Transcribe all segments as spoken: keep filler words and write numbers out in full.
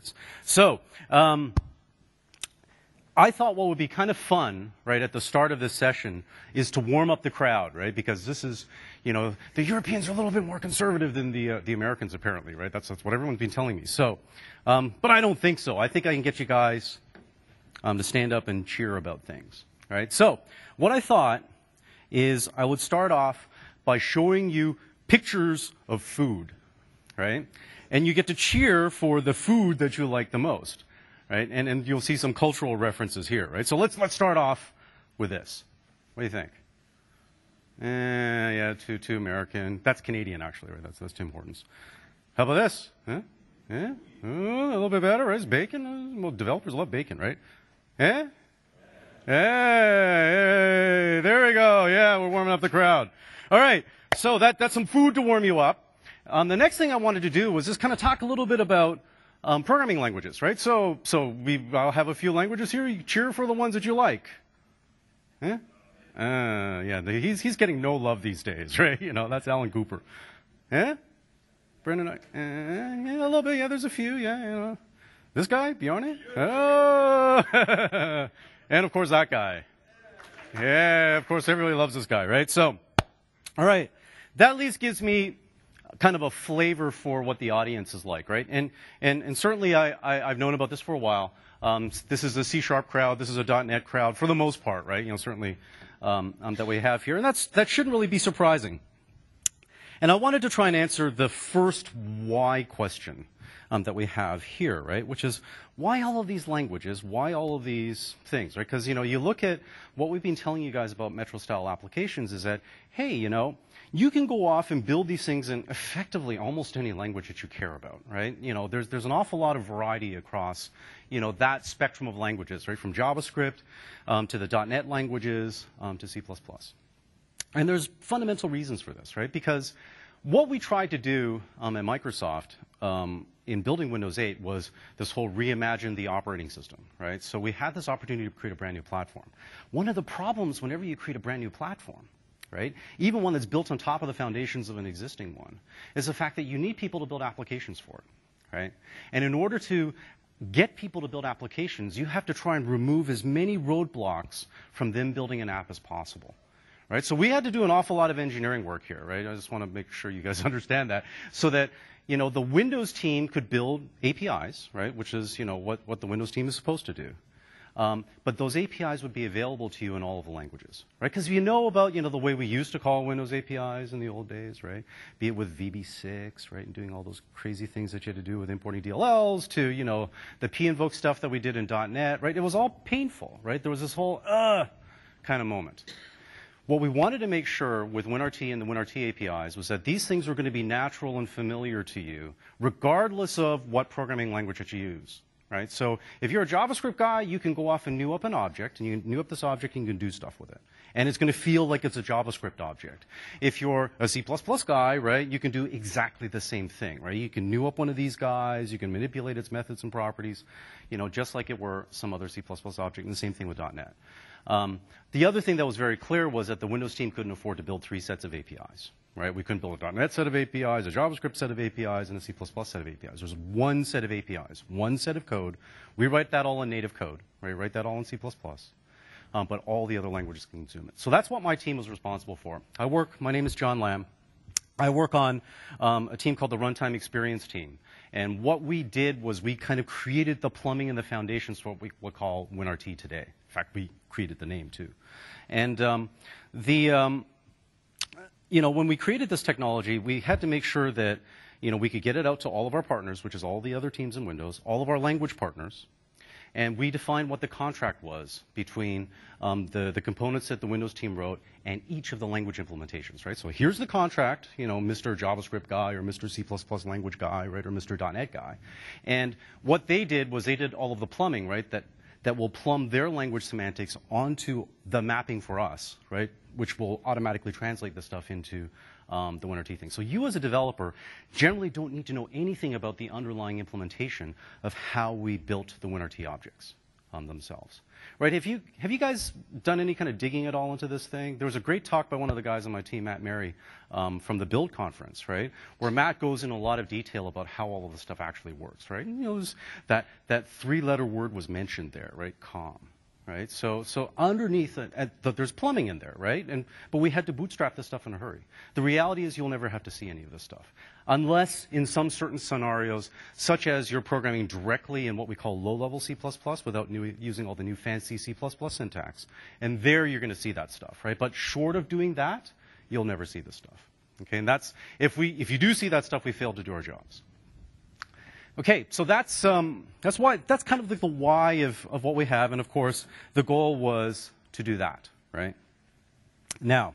is. So, um, I thought what would be kind of fun, right, at the start of this session is to warm up the crowd, right, because this is, you know, the Europeans are a little bit more conservative than the, uh, the Americans, apparently, right? That's, that's what everyone's been telling me. So, um, but I don't think so. I think I can get you guys um, to stand up and cheer about things, right? So, what I thought is I would start off by showing you pictures of food, right? And you get to cheer for the food that you like the most. Right? And, and you'll see some cultural references here, right? So let's, let's start off with this. What do you think? Eh, yeah, too, too American. That's Canadian, actually, right? That's, that's Tim Hortons. How about this? Huh? Yeah? Oh, a little bit better, right? It's bacon. Well, developers love bacon, right? Eh? Hey, hey, there we go. Yeah, we're warming up the crowd. All right, so that, that's some food to warm you up. Um, the next thing I wanted to do was just kind of talk a little bit about Um, programming languages, right? So, so we, I'll have a few languages here. You cheer for the ones that you like. Eh? Uh, yeah, the, he's, he's getting no love these days, right? You know, that's Alan Cooper. Eh? Brendan, uh, yeah, a little bit, yeah, there's a few, yeah, you know. This guy, Bjarne? Oh! And of course that guy. Yeah, of course everybody loves this guy, right? So, all right. That at least gives me kind of a flavor for what the audience is like, right? And and, and certainly I, I, I've known about this for a while. Um, this is a C-sharp crowd. This is a dot net crowd for the most part, right? You know, certainly um, um, that we have here. And that's that shouldn't really be surprising. And I wanted to try and answer the first why question um, that we have here, right? Which is, why all of these languages? Why all of these things, right? Because, you know, you look at what we've been telling you guys about Metro-style applications is that, hey, you know, you can go off and build these things in effectively almost any language that you care about, right? You know, there's, there's an awful lot of variety across, you know, that spectrum of languages, right? From JavaScript um, to the dot net languages um, to C plus plus. And there's fundamental reasons for this, right? Because what we tried to do um, at Microsoft um, in building Windows eight was this whole reimagine the operating system, right? So we had this opportunity to create a brand new platform. One of the problems whenever you create a brand new platform, right, even one that's built on top of the foundations of an existing one, is the fact that you need people to build applications for it, right? And in order to get people to build applications, you have to try and remove as many roadblocks from them building an app as possible. Right? So we had to do an awful lot of engineering work here, right? I just want to make sure you guys understand that, so that, you know, the Windows team could build A P Is, right? Which is, you know, what, what the Windows team is supposed to do. Um, but those A P Is would be available to you in all of the languages, right? Because you know about, you know, the way we used to call Windows A P Is in the old days, right? Be it with V B six, right? And doing all those crazy things that you had to do with importing D L Ls to, you know, the pinvoke stuff that we did in dot net, right? It was all painful, right? There was this whole, uh, kind of moment. What we wanted to make sure with WinRT and the WinRT A P Is was that these things were going to be natural and familiar to you, regardless of what programming language that you use, right? So if you're a JavaScript guy, you can go off and new up an object, and you can new up this object, and you can do stuff with it. And it's going to feel like it's a JavaScript object. If you're a C plus plus guy, right, you can do exactly the same thing, right? You can new up one of these guys, you can manipulate its methods and properties, you know, just like it were some other C plus plus object, and the same thing with dot net. Um, the other thing that was very clear was that the Windows team couldn't afford to build three sets of A P Is, right? We couldn't build a dot net set of A P Is, a JavaScript set of A P Is, and a C plus plus set of A P Is. There's one set of A P Is, one set of code. We write that all in native code, right? Write that all in C plus plus. Um, but all the other languages can consume it. So that's what my team was responsible for. I work, my name is John Lamb. I work on um, a team called the Runtime Experience team. And what we did was we kind of created the plumbing and the foundations for what we would call WinRT today. In fact, we created the name too. And um, the, um, you know, when we created this technology, we had to make sure that, you know, we could get it out to all of our partners, which is all the other teams in Windows, all of our language partners. And we defined what the contract was between um, the, the components that the Windows team wrote and each of the language implementations, right? So here's the contract, you know, Mister JavaScript guy or Mister C plus plus language guy, right, or Mister dot net guy. And what they did was they did all of the plumbing, right, that, that will plumb their language semantics onto the mapping for us, right, which will automatically translate the stuff into Um, the WinRT thing. So you as a developer generally don't need to know anything about the underlying implementation of how we built the WinRT objects. um, themselves. Right? Have you, have you guys done any kind of digging at all into this thing? There was a great talk by one of the guys on my team, Matt Mary, um, from the Build conference, right? Where Matt goes into a lot of detail about how all of this stuff actually works, right? And, you know, that, that three-letter word was mentioned there, right? COM. Right? So, so underneath it, at the, there's plumbing in there, right? And, but we had to bootstrap this stuff in a hurry. The reality is you'll never have to see any of this stuff. Unless in some certain scenarios, such as you're programming directly in what we call low-level C plus plus without new, using all the new fancy C plus plus syntax. And there you're going to see that stuff, right? But short of doing that, you'll never see this stuff. Okay? And that's, if we, if you do see that stuff, we failed to do our jobs. Okay, so that's um, that's why that's kind of the, the why of, of what we have, and of course the goal was to do that, right? Now,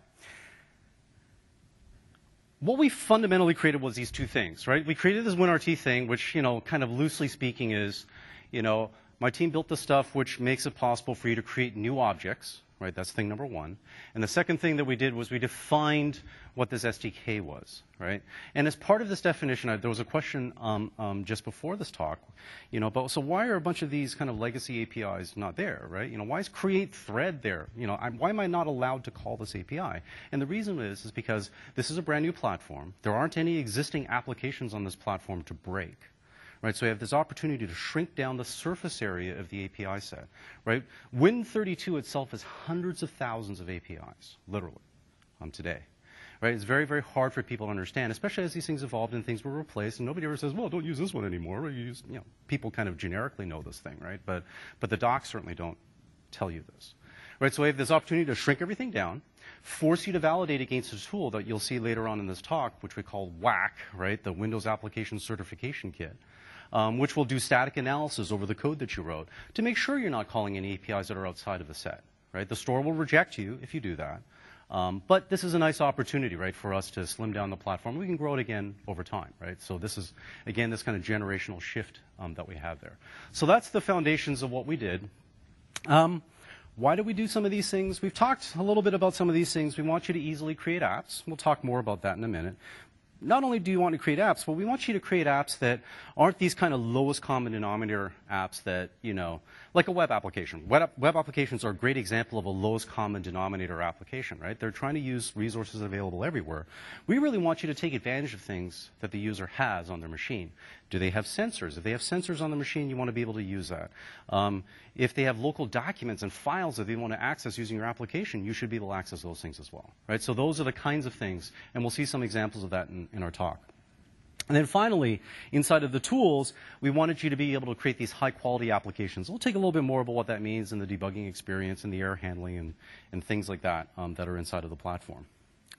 what we fundamentally created was these two things, right? We created this WinRT thing, which, you know, kind of loosely speaking is, you know, my team built the stuff which makes it possible for you to create new objects, right? That's thing number one. And the second thing that we did was we defined what this S D K was, right? And as part of this definition, I, there was a question um, um, just before this talk, you know, about, so why are a bunch of these kind of legacy A P Is not there, right? You know, why is create thread there? You know, I'm, why am I not allowed to call this A P I? And the reason is, is because this is a brand new platform. There aren't any existing applications on this platform to break. Right, so we have this opportunity to shrink down the surface area of the A P I set. Right? Win thirty-two itself is hundreds of thousands of A P Is, literally, um, today. Right? It's very, very hard for people to understand, especially as these things evolved and things were replaced, and nobody ever says, well, don't use this one anymore. You use, you know, people kind of generically know this thing, right? But, but the docs certainly don't tell you this. Right? So we have this opportunity to shrink everything down, force you to validate against a tool that you'll see later on in this talk, which we call W A C, right? The Windows Application Certification Kit. Um, which will do static analysis over the code that you wrote to make sure you're not calling any A P Is that are outside of the set. Right? The store will reject you if you do that. Um, but this is a nice opportunity, right, for us to slim down the platform. We can grow it again over time, right? So this is, again, this kind of generational shift um, that we have there. So that's the foundations of what we did. Um, why do we do some of these things? We've talked a little bit about some of these things. We want you to easily create apps. We'll talk more about that in a minute. Not only do you want to create apps, but we want you to create apps that aren't these kind of lowest common denominator apps that, you know, like a web application. Web, web applications are a great example of a lowest common denominator application, right? They're trying to use resources available everywhere. We really want you to take advantage of things that the user has on their machine. Do they have sensors? If they have sensors on the machine, you want to be able to use that. Um, if they have local documents and files that they want to access using your application, you should be able to access those things as well, right? So those are the kinds of things, and we'll see some examples of that in, in our talk. And then finally, inside of the tools, we wanted you to be able to create these high-quality applications. We'll take a little bit more about what that means in the debugging experience and the error handling and, and things like that um, that are inside of the platform.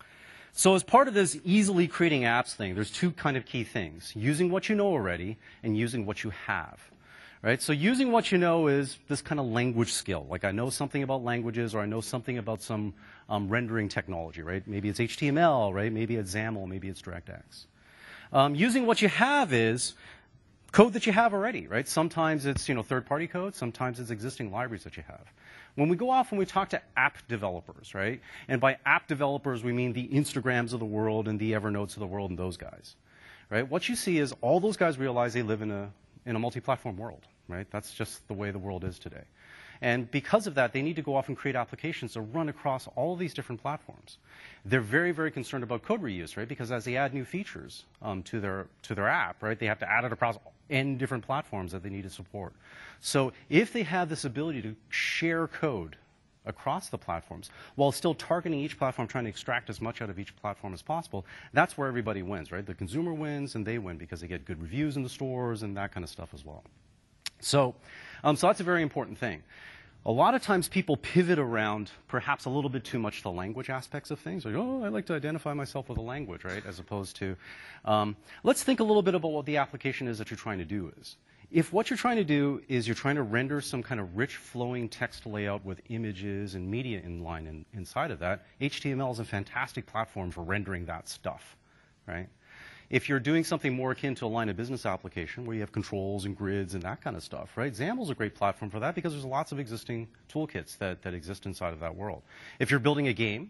So as part of this easily creating apps thing, there's two kind of key things. Using what you know already and using what you have. Right? So using what you know is this kind of language skill. Like I know something about languages or I know something about some um, rendering technology. Right? Maybe it's H T M L, right? Maybe it's XAML, maybe it's DirectX. Um, using what you have is code that you have already, right? Sometimes it's, you know, third-party code. Sometimes it's existing libraries that you have. When we go off and we talk to app developers, right? And by app developers, we mean the Instagrams of the world and the Evernotes of the world and those guys, right? What you see is all those guys realize they live in a, in a multi-platform world, right? That's just the way the world is today. And because of that, they need to go off and create applications to run across all of these different platforms. They're very, very concerned about code reuse, right? Because as they add new features um, to their to their app, right, they have to add it across n different platforms that they need to support. So if they have this ability to share code across the platforms while still targeting each platform, trying to extract as much out of each platform as possible, that's where everybody wins, right? The consumer wins and they win because they get good reviews in the stores and that kind of stuff as well. So, um, so that's a very important thing. A lot of times people pivot around perhaps a little bit too much the language aspects of things. Like, oh, I like to identify myself with a language, right? As opposed to, um, let's think a little bit about what the application is that you're trying to do is. If what you're trying to do is you're trying to render some kind of rich flowing text layout with images and media inline in, inside of that, H T M L is a fantastic platform for rendering that stuff, right? If you're doing something more akin to a line of business application where you have controls and grids and that kind of stuff, right? XAML is a great platform for that because there's lots of existing toolkits that, that exist inside of that world. If you're building a game,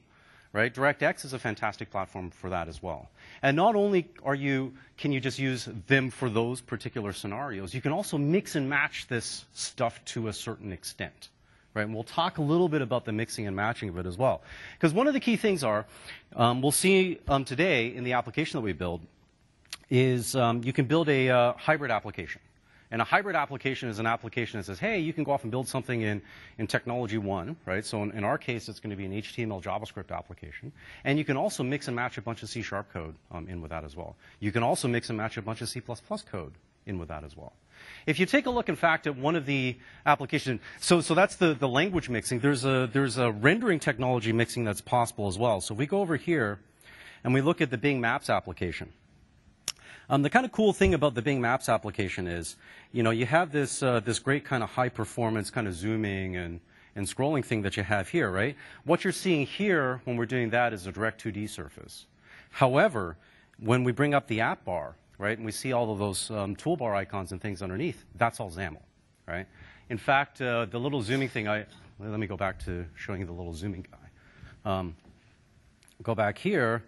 right? DirectX is a fantastic platform for that as well. And not only are you, can you just use Vim for those particular scenarios, you can also mix and match this stuff to a certain extent. Right? And we'll talk a little bit about the mixing and matching of it as well. Because one of the key things are, um, we'll see um, today in the application that we build, is um, you can build a uh, hybrid application. And a hybrid application is an application that says, hey, you can go off and build something in, in technology one, right? So in, in our case, it's going to be an H T M L JavaScript application. And you can also mix and match a bunch of C sharp code um, in with that as well. You can also mix and match a bunch of C plus plus code in with that as well. If you take a look, in fact, at one of the applications, so, so that's the, the language mixing. There's a, there's a rendering technology mixing that's possible as well. So if we go over here and we look at the Bing Maps application. Um, the kind of cool thing about the Bing Maps application is, you know, you have this, uh, this great kind of high performance kind of zooming and, and scrolling thing that you have here, right? What you're seeing here when we're doing that is a direct two D surface. However, when we bring up the app bar, right, and we see all of those um, toolbar icons and things underneath, that's all XAML, right? In fact, uh, the little zooming thing, I, let me go back to showing you the little zooming guy. Um, go back here.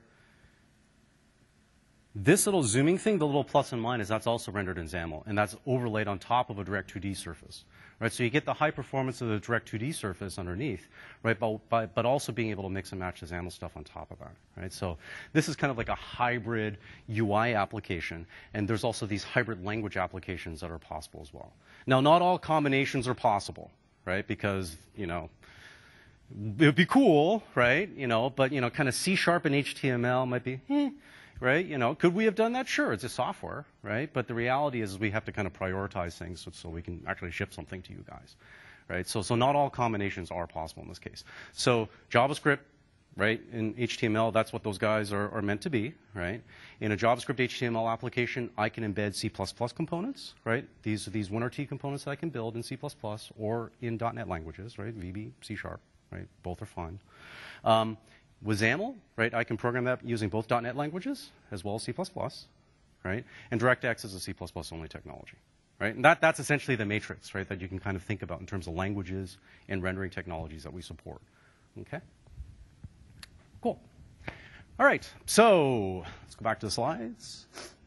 This little zooming thing, the little plus and minus, that's also rendered in XAML, and that's overlaid on top of a direct two D surface, right? So you get the high performance of the direct two D surface underneath, right? But, but, but also being able to mix and match the XAML stuff on top of that, right? So this is kind of like a hybrid U I application, and there's also these hybrid language applications that are possible as well. Now, not all combinations are possible, right? Because, you know, it would be cool, right? You know, but, you know, kind of C sharp and H T M L might be, eh. Right? You know, could we have done that? Sure, it's a software, right? But the reality is we have to kind of prioritize things so, so we can actually ship something to you guys, right? So, so not all combinations are possible in this case. So JavaScript, right, in H T M L, that's what those guys are, are meant to be, right? In a JavaScript H T M L application, I can embed C plus plus components, right? These are these WinRT components that I can build in C plus plus or in dot net languages, right? V B, C sharp, right? Both are fine. Um, With XAML, right, I can program that using both dot net languages as well as C plus plus, right? And DirectX is a C plus plus only technology, right? And that, that's essentially the matrix, right, that you can kind of think about in terms of languages and rendering technologies that we support, okay? Cool. All right, so let's go back to the slides.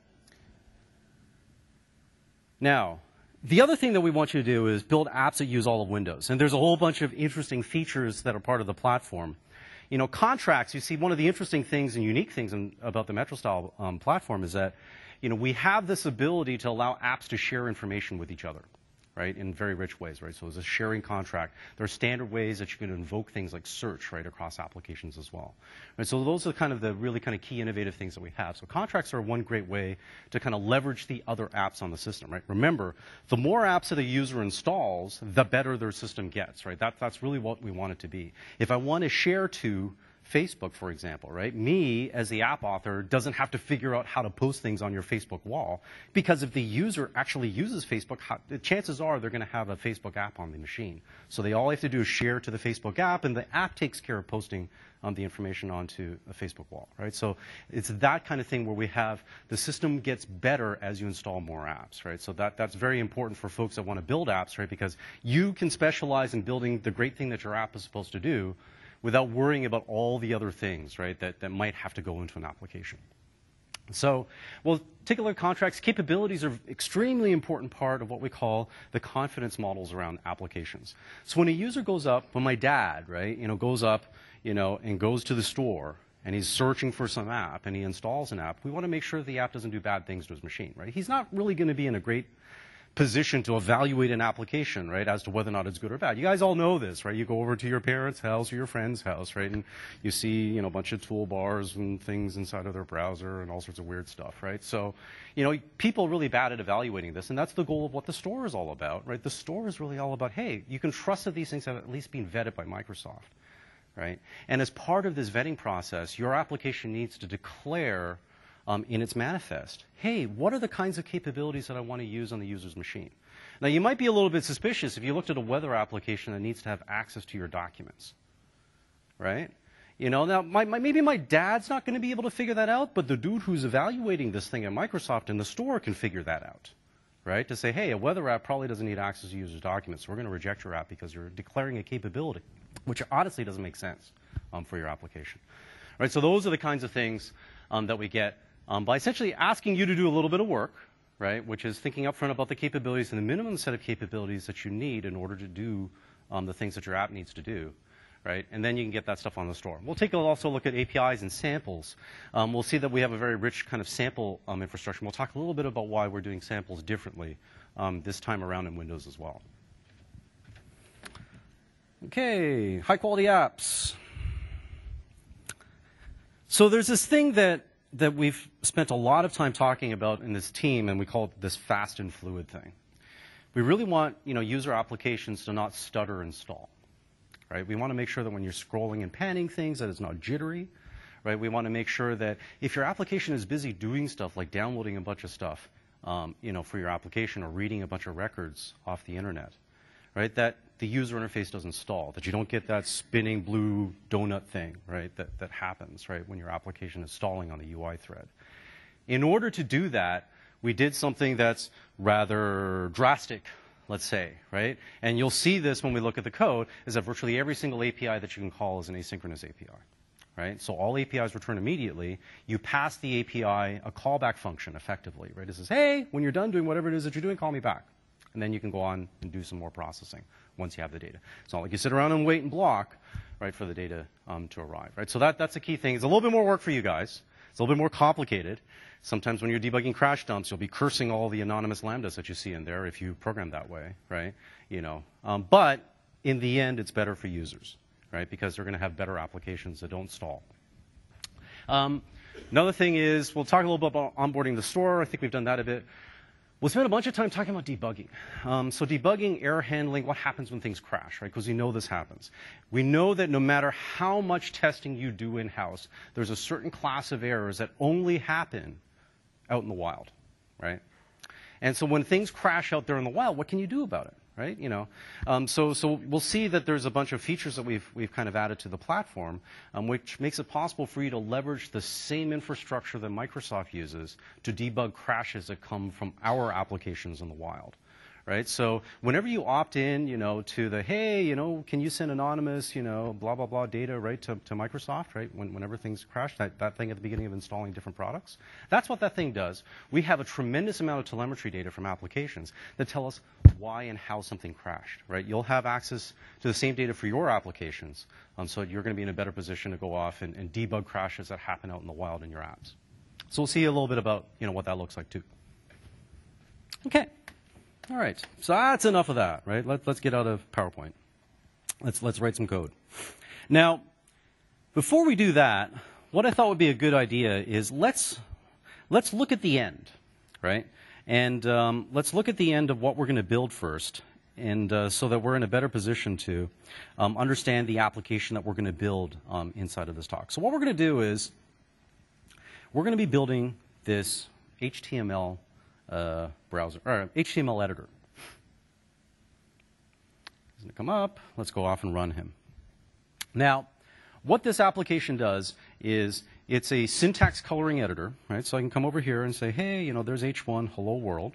Now, the other thing that we want you to do is build apps that use all of Windows. And there's a whole bunch of interesting features that are part of the platform. You know, contracts, you see one of the interesting things and unique things in, about the MetroStyle um, platform is that, you know, we have this ability to allow apps to share information with each other, right, in very rich ways, right? So it's a sharing contract. There are standard ways that you can invoke things like search, right, across applications as well. Right, so those are kind of the really kind of key innovative things that we have. So contracts are one great way to kind of leverage the other apps on the system, right? Remember, the more apps that a user installs, the better their system gets, right? That, that's really what we want it to be. If I want to share to Facebook, for example, right? Me, as the app author, doesn't have to figure out how to post things on your Facebook wall, because if the user actually uses Facebook, how, chances are they're going to have a Facebook app on the machine. So they all have to do is share to the Facebook app, and the app takes care of posting um, the information onto a Facebook wall, right? So it's that kind of thing where we have the system gets better as you install more apps, right? So that, that's very important for folks that want to build apps, right? Because you can specialize in building the great thing that your app is supposed to do without worrying about all the other things, right, that, that might have to go into an application. So, well, take a look at contracts. Capabilities are an extremely important part of what we call the confidence models around applications. So when a user goes up, when my dad, right, you know, goes up, you know, and goes to the store, and he's searching for some app, and he installs an app, we want to make sure the app doesn't do bad things to his machine, right? He's not really going to be in a great position to evaluate an application, right, as to whether or not it's good or bad. You guys all know this, right? You go over to your parents' house or your friend's house, right, and you see, you know, a bunch of toolbars and things inside of their browser and all sorts of weird stuff, right? So, you know, people are really bad at evaluating this, and that's the goal of what the store is all about, right? The store is really all about, hey, you can trust that these things have at least been vetted by Microsoft, right? And as part of this vetting process, your application needs to declare Um, in its manifest, hey, what are the kinds of capabilities that I want to use on the user's machine? Now, you might be a little bit suspicious if you looked at a weather application that needs to have access to your documents, right? You know, now, my, my, maybe my dad's not going to be able to figure that out, but the dude who's evaluating this thing at Microsoft in the store can figure that out, right? To say, hey, a weather app probably doesn't need access to users' documents, so we're going to reject your app because you're declaring a capability, which honestly doesn't make sense. um, for your application. Right, so those are the kinds of things um, that we get um, by essentially asking you to do a little bit of work, right, which is thinking up front about the capabilities and the minimum set of capabilities that you need in order to do um, the things that your app needs to do. Right? And then you can get that stuff on the store. We'll take a also look at A P Is and samples. Um, we'll see that we have a very rich kind of sample um, infrastructure. And we'll talk a little bit about why we're doing samples differently um, this time around in Windows as well. Okay, high quality apps. So there's this thing that, that we've spent a lot of time talking about in this team, and we call it this fast and fluid thing. We really want, you know, user applications to not stutter and stall. Right? We want to make sure that when you're scrolling and panning things that it's not jittery. Right? We want to make sure that if your application is busy doing stuff like downloading a bunch of stuff um, you know, for your application or reading a bunch of records off the internet, right, that the user interface doesn't stall, that you don't get that spinning blue donut thing, right, that, that happens right, when your application is stalling on a U I thread. In order to do that, we did something that's rather drastic, let's say, right? And you'll see this when we look at the code, is that virtually every single A P I that you can call is an asynchronous A P I, right? So all A P Is return immediately. You pass the A P I a callback function effectively, right? It says, hey, when you're done doing whatever it is that you're doing, call me back. And then you can go on and do some more processing once you have the data. It's not like you sit around and wait and block, right, for the data um, to arrive, right? So that, that's a key thing. It's a little bit more work for you guys. It's a little bit more complicated. Sometimes when you're debugging crash dumps, you'll be cursing all the anonymous lambdas that you see in there if you program that way, right? You know, um, but in the end, it's better for users, right? Because they're going to have better applications that don't stall. Um, another thing is, we'll talk a little bit about onboarding the store. I think we've done that a bit. We'll spend a bunch of time talking about debugging. Um, so debugging, error handling, what happens when things crash, right? Because we know this happens. We know that no matter how much testing you do in-house, there's a certain class of errors that only happen out in the wild, right? And so when things crash out there in the wild, what can you do about it, right? You know, um, so so we'll see that there's a bunch of features that we've we've kind of added to the platform, um, which makes it possible for you to leverage the same infrastructure that Microsoft uses to debug crashes that come from our applications in the wild. Right? So whenever you opt in, you know, to the, hey, you know, can you send anonymous, you know, blah, blah, blah data, right, to, to Microsoft, right, when, whenever things crash, that, that thing at the beginning of installing different products, that's what that thing does. We have a tremendous amount of telemetry data from applications that tell us why and how something crashed, right? You'll have access to the same data for your applications, um, so you're going to be in a better position to go off and, and debug crashes that happen out in the wild in your apps. So we'll see a little bit about, you know, what that looks like too. Okay. All right, so that's enough of that, right? Let, let's get out of PowerPoint. Let's, let's write some code. Now, before we do that, what I thought would be a good idea is let's, let's look at the end, right? And um, let's look at the end of what we're going to build first, and uh, so that we're in a better position to um, understand the application that we're going to build um, inside of this talk. So what we're going to do is we're going to be building this H T M L Uh, browser, or H T M L editor. He's going to come up. Let's go off and run him. Now, what this application does is it's a syntax coloring editor, right? So I can come over here and say, hey, you know, there's H one, hello world.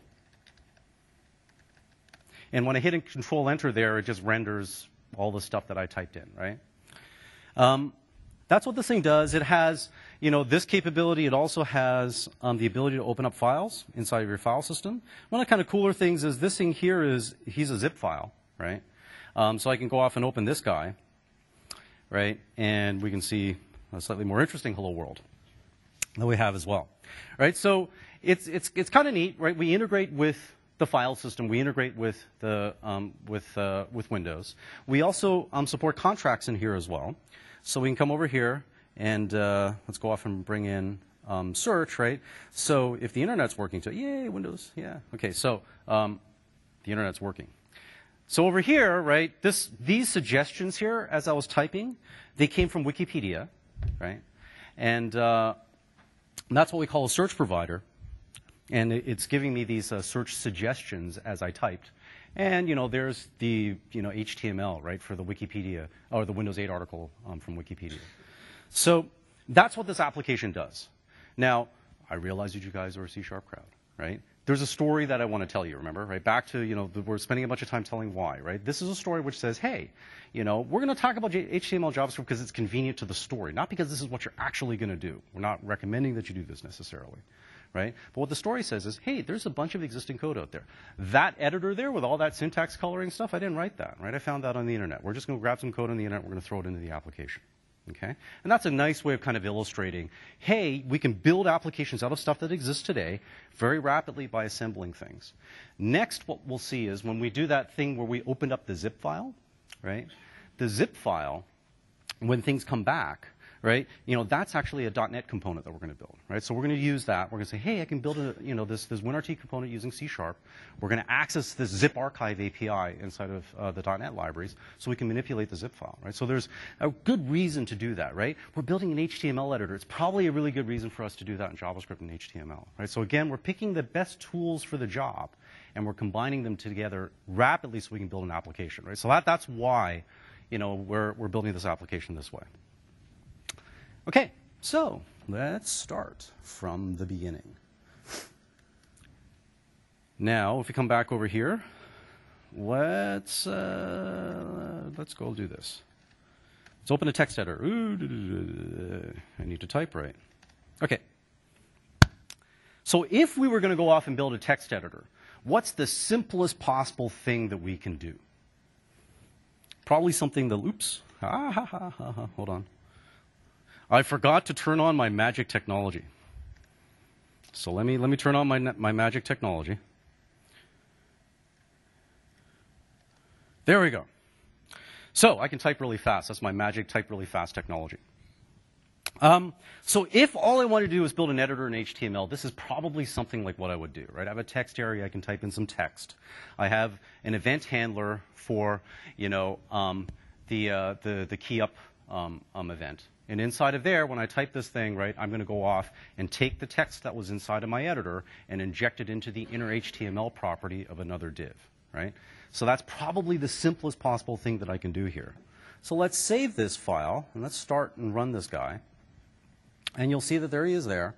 And when I hit Control Enter there, it just renders all the stuff that I typed in, right? Um, that's what this thing does. It has, you know, this capability. It also has um, the ability to open up files inside of your file system. One of the kind of cooler things is this thing here is, he's a zip file, right? Um, so I can go off and open this guy, right? And we can see a slightly more interesting hello world that we have as well, right? So it's, it's, it's kind of neat, right? We integrate with the file system. We integrate with, the, um, with, uh, with Windows. We also um, support contracts in here as well. So we can come over here and uh, let's go off and bring in um, search, right? So if the internet's working, so yay, Windows, yeah. Okay, so um, the internet's working. So over here, right, this, these suggestions here, as I was typing, they came from Wikipedia, right? And uh, that's what we call a search provider. And it's giving me these uh, search suggestions as I typed. And, you know, there's the, you know, H T M L, right, for the Wikipedia, or the Windows eight article um, from Wikipedia. So that's what this application does. Now, I realize that you guys are a C sharp crowd, right? there's a story that I want to tell you, remember, right? Back to, you know, the, we're spending a bunch of time telling why, right? This is a story which says, hey, you know, we're going to talk about H T M L, JavaScript because it's convenient to the story, not because this is what you're actually going to do. We're not recommending that you do this necessarily, right? But what the story says is, hey, there's a bunch of existing code out there. That editor there with all that syntax coloring stuff, I didn't write that, right? I found that on the internet. We're just going to grab some code on the internet, we're going to throw it into the application. Okay? And that's a nice way of kind of illustrating, hey, we can build applications out of stuff that exists today very rapidly by assembling things. Next, what we'll see is when we do that thing where we opened up the zip file, right? The zip file, when things come back, right, you know, that's actually a .NET component that we're going to build, right? So we're going to use that. We're going to say, hey, I can build a, you know, this, this WinRT component using C Sharp. We're going to access this zip archive A P I inside of uh, the .NET libraries so we can manipulate the zip file, right? So there's a good reason to do that, right? We're building an H T M L editor. It's probably a really good reason for us to do that in JavaScript and H T M L, right? So again, we're picking the best tools for the job and we're combining them together rapidly so we can build an application, right? So that, that's why, you know, we're, we're building this application this way. Okay, so let's start from the beginning. Now, if we come back over here, let's uh, let's go do this. Let's open a text editor. Ooh, I need to type right. Okay. So if we were going to go off and build a text editor, what's the simplest possible thing that we can do? Probably something that, oops, ah, ha, ha, ha, ha, hold on. I forgot to turn on my magic technology. So let me, let me turn on my, my magic technology. There we go. So I can type really fast. That's my magic type really fast technology. Um, so if all I want to do is build an editor in H T M L, this is probably something like what I would do, right? I have a text area. I can type in some text. I have an event handler for, you know, um, the, uh, the, the key up um, um, event. And inside of there, when I type this thing, right, I'm going to go off and take the text that was inside of my editor and inject it into the inner H T M L property of another div, right? So that's probably the simplest possible thing that I can do here. So let's save this file, and let's start and run this guy. And you'll see that there he is there.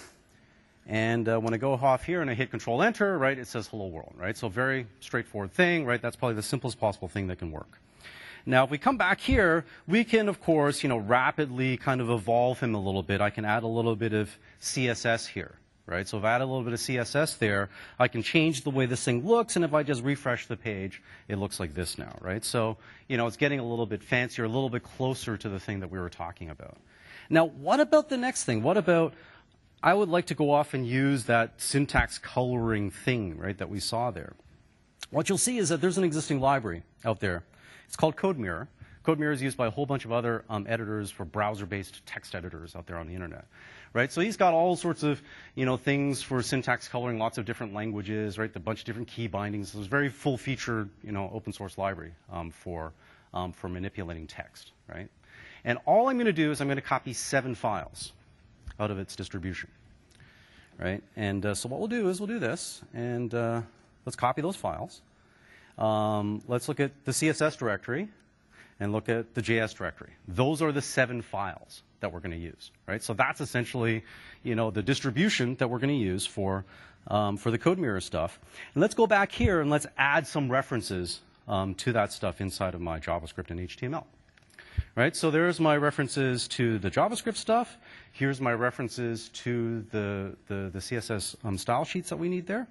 And uh, when I go off here and I hit Control Enter, right, it says Hello World, right? So very straightforward thing, right? That's probably the simplest possible thing that can work. Now, if we come back here, we can, of course, you know, rapidly kind of evolve him a little bit. I can add a little bit of C S S here, right? So if I add a little bit of C S S there, I can change the way this thing looks, and if I just refresh the page, it looks like this now, right? So, you know, it's getting a little bit fancier, a little bit closer to the thing that we were talking about. Now, what about the next thing? What about, I would like to go off and use that syntax coloring thing, right, that we saw there. What you'll see is that there's an existing library out there. It's called CodeMirror. CodeMirror is used by a whole bunch of other um, editors for browser-based text editors out there on the internet, right? So he's got all sorts of, you know, things for syntax coloring, lots of different languages, right? A bunch of different key bindings. So it's a very full-featured, you know, open-source library um, for um, for manipulating text, right? And all I'm going to do is I'm going to copy seven files out of its distribution, right? And uh, so what we'll do is we'll do this, and uh, let's copy those files. Um, let's look at the C S S directory and look at the J S directory. Those are the seven files that we're going to use, right? So that's essentially, you know, the distribution that we're going to use for, um, for the CodeMirror stuff. And let's go back here and let's add some references um, to that stuff inside of my JavaScript and H T M L. Right? So there's my references to the JavaScript stuff. Here's my references to the, the, the C S S um, style sheets that we need there.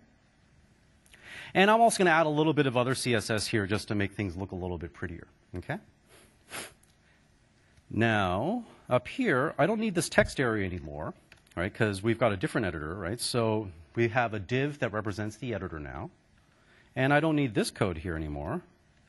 And I'm also going to add a little bit of other C S S here just to make things look a little bit prettier. Okay? Now, up here, I don't need this text area anymore, right? Because we've got a different editor, right? So we have a div that represents the editor now. And I don't need this code here anymore.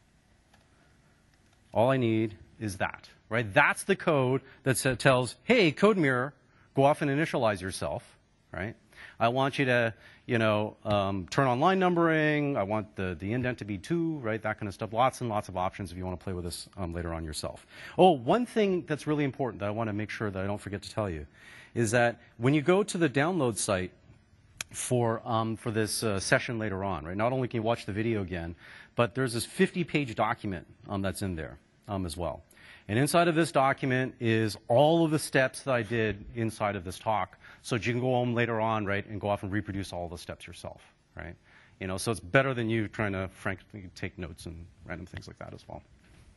All I need is that, right? That's the code that tells, hey, CodeMirror, go off and initialize yourself, right? I want you to, you know, um, turn on line numbering. I want the, the indent to be two, right? That kind of stuff. Lots and lots of options if you want to play with this um, later on yourself. Oh, one thing that's really important that I want to make sure that I don't forget to tell you is that when you go to the download site for, um, for this uh, session later on, right, not only can you watch the video again, but there's this fifty page document um, that's in there um, as well. And inside of this document is all of the steps that I did inside of this talk, so that you can go home later on, right, and go off and reproduce all the steps yourself. right? You know, so it's better than you trying to frankly take notes and random things like that as well.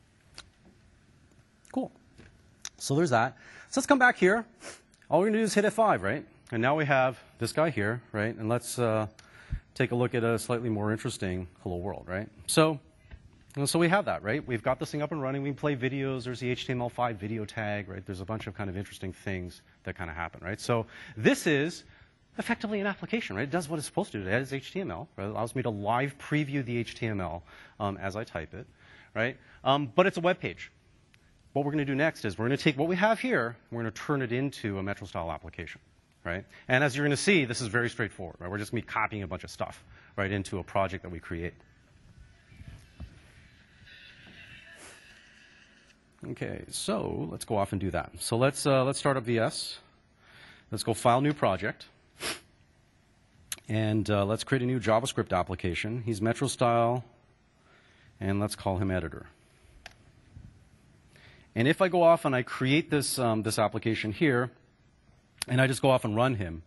Cool. So there's that. So let's come back here. All we're going to do is hit F five, right? And now we have this guy here, right? And let's uh, take a look at a slightly more interesting hello world, right? So, so we have that, right? We've got this thing up and running. We can play videos. There's the H T M L five video tag, right? There's a bunch of kind of interesting things that kind of happen, right? So this is effectively an application, right? It does what it's supposed to do. It has H T M L, right? It allows me to live preview the H T M L um, as I type it, right? Um, but it's a web page. What we're going to do next is we're going to take what we have here, and we're going to turn it into a Metro-style application, right? And as you're going to see, this is very straightforward, right? We're just going to be copying a bunch of stuff, right, into a project that we create. Okay, so let's go off and do that. So let's, uh, let's start up V S. Let's go File, New Project. And uh, let's create a new JavaScript application. He's Metro-style, and let's call him Editor. And if I go off and I create this, um, this application here, and I just go off and run him,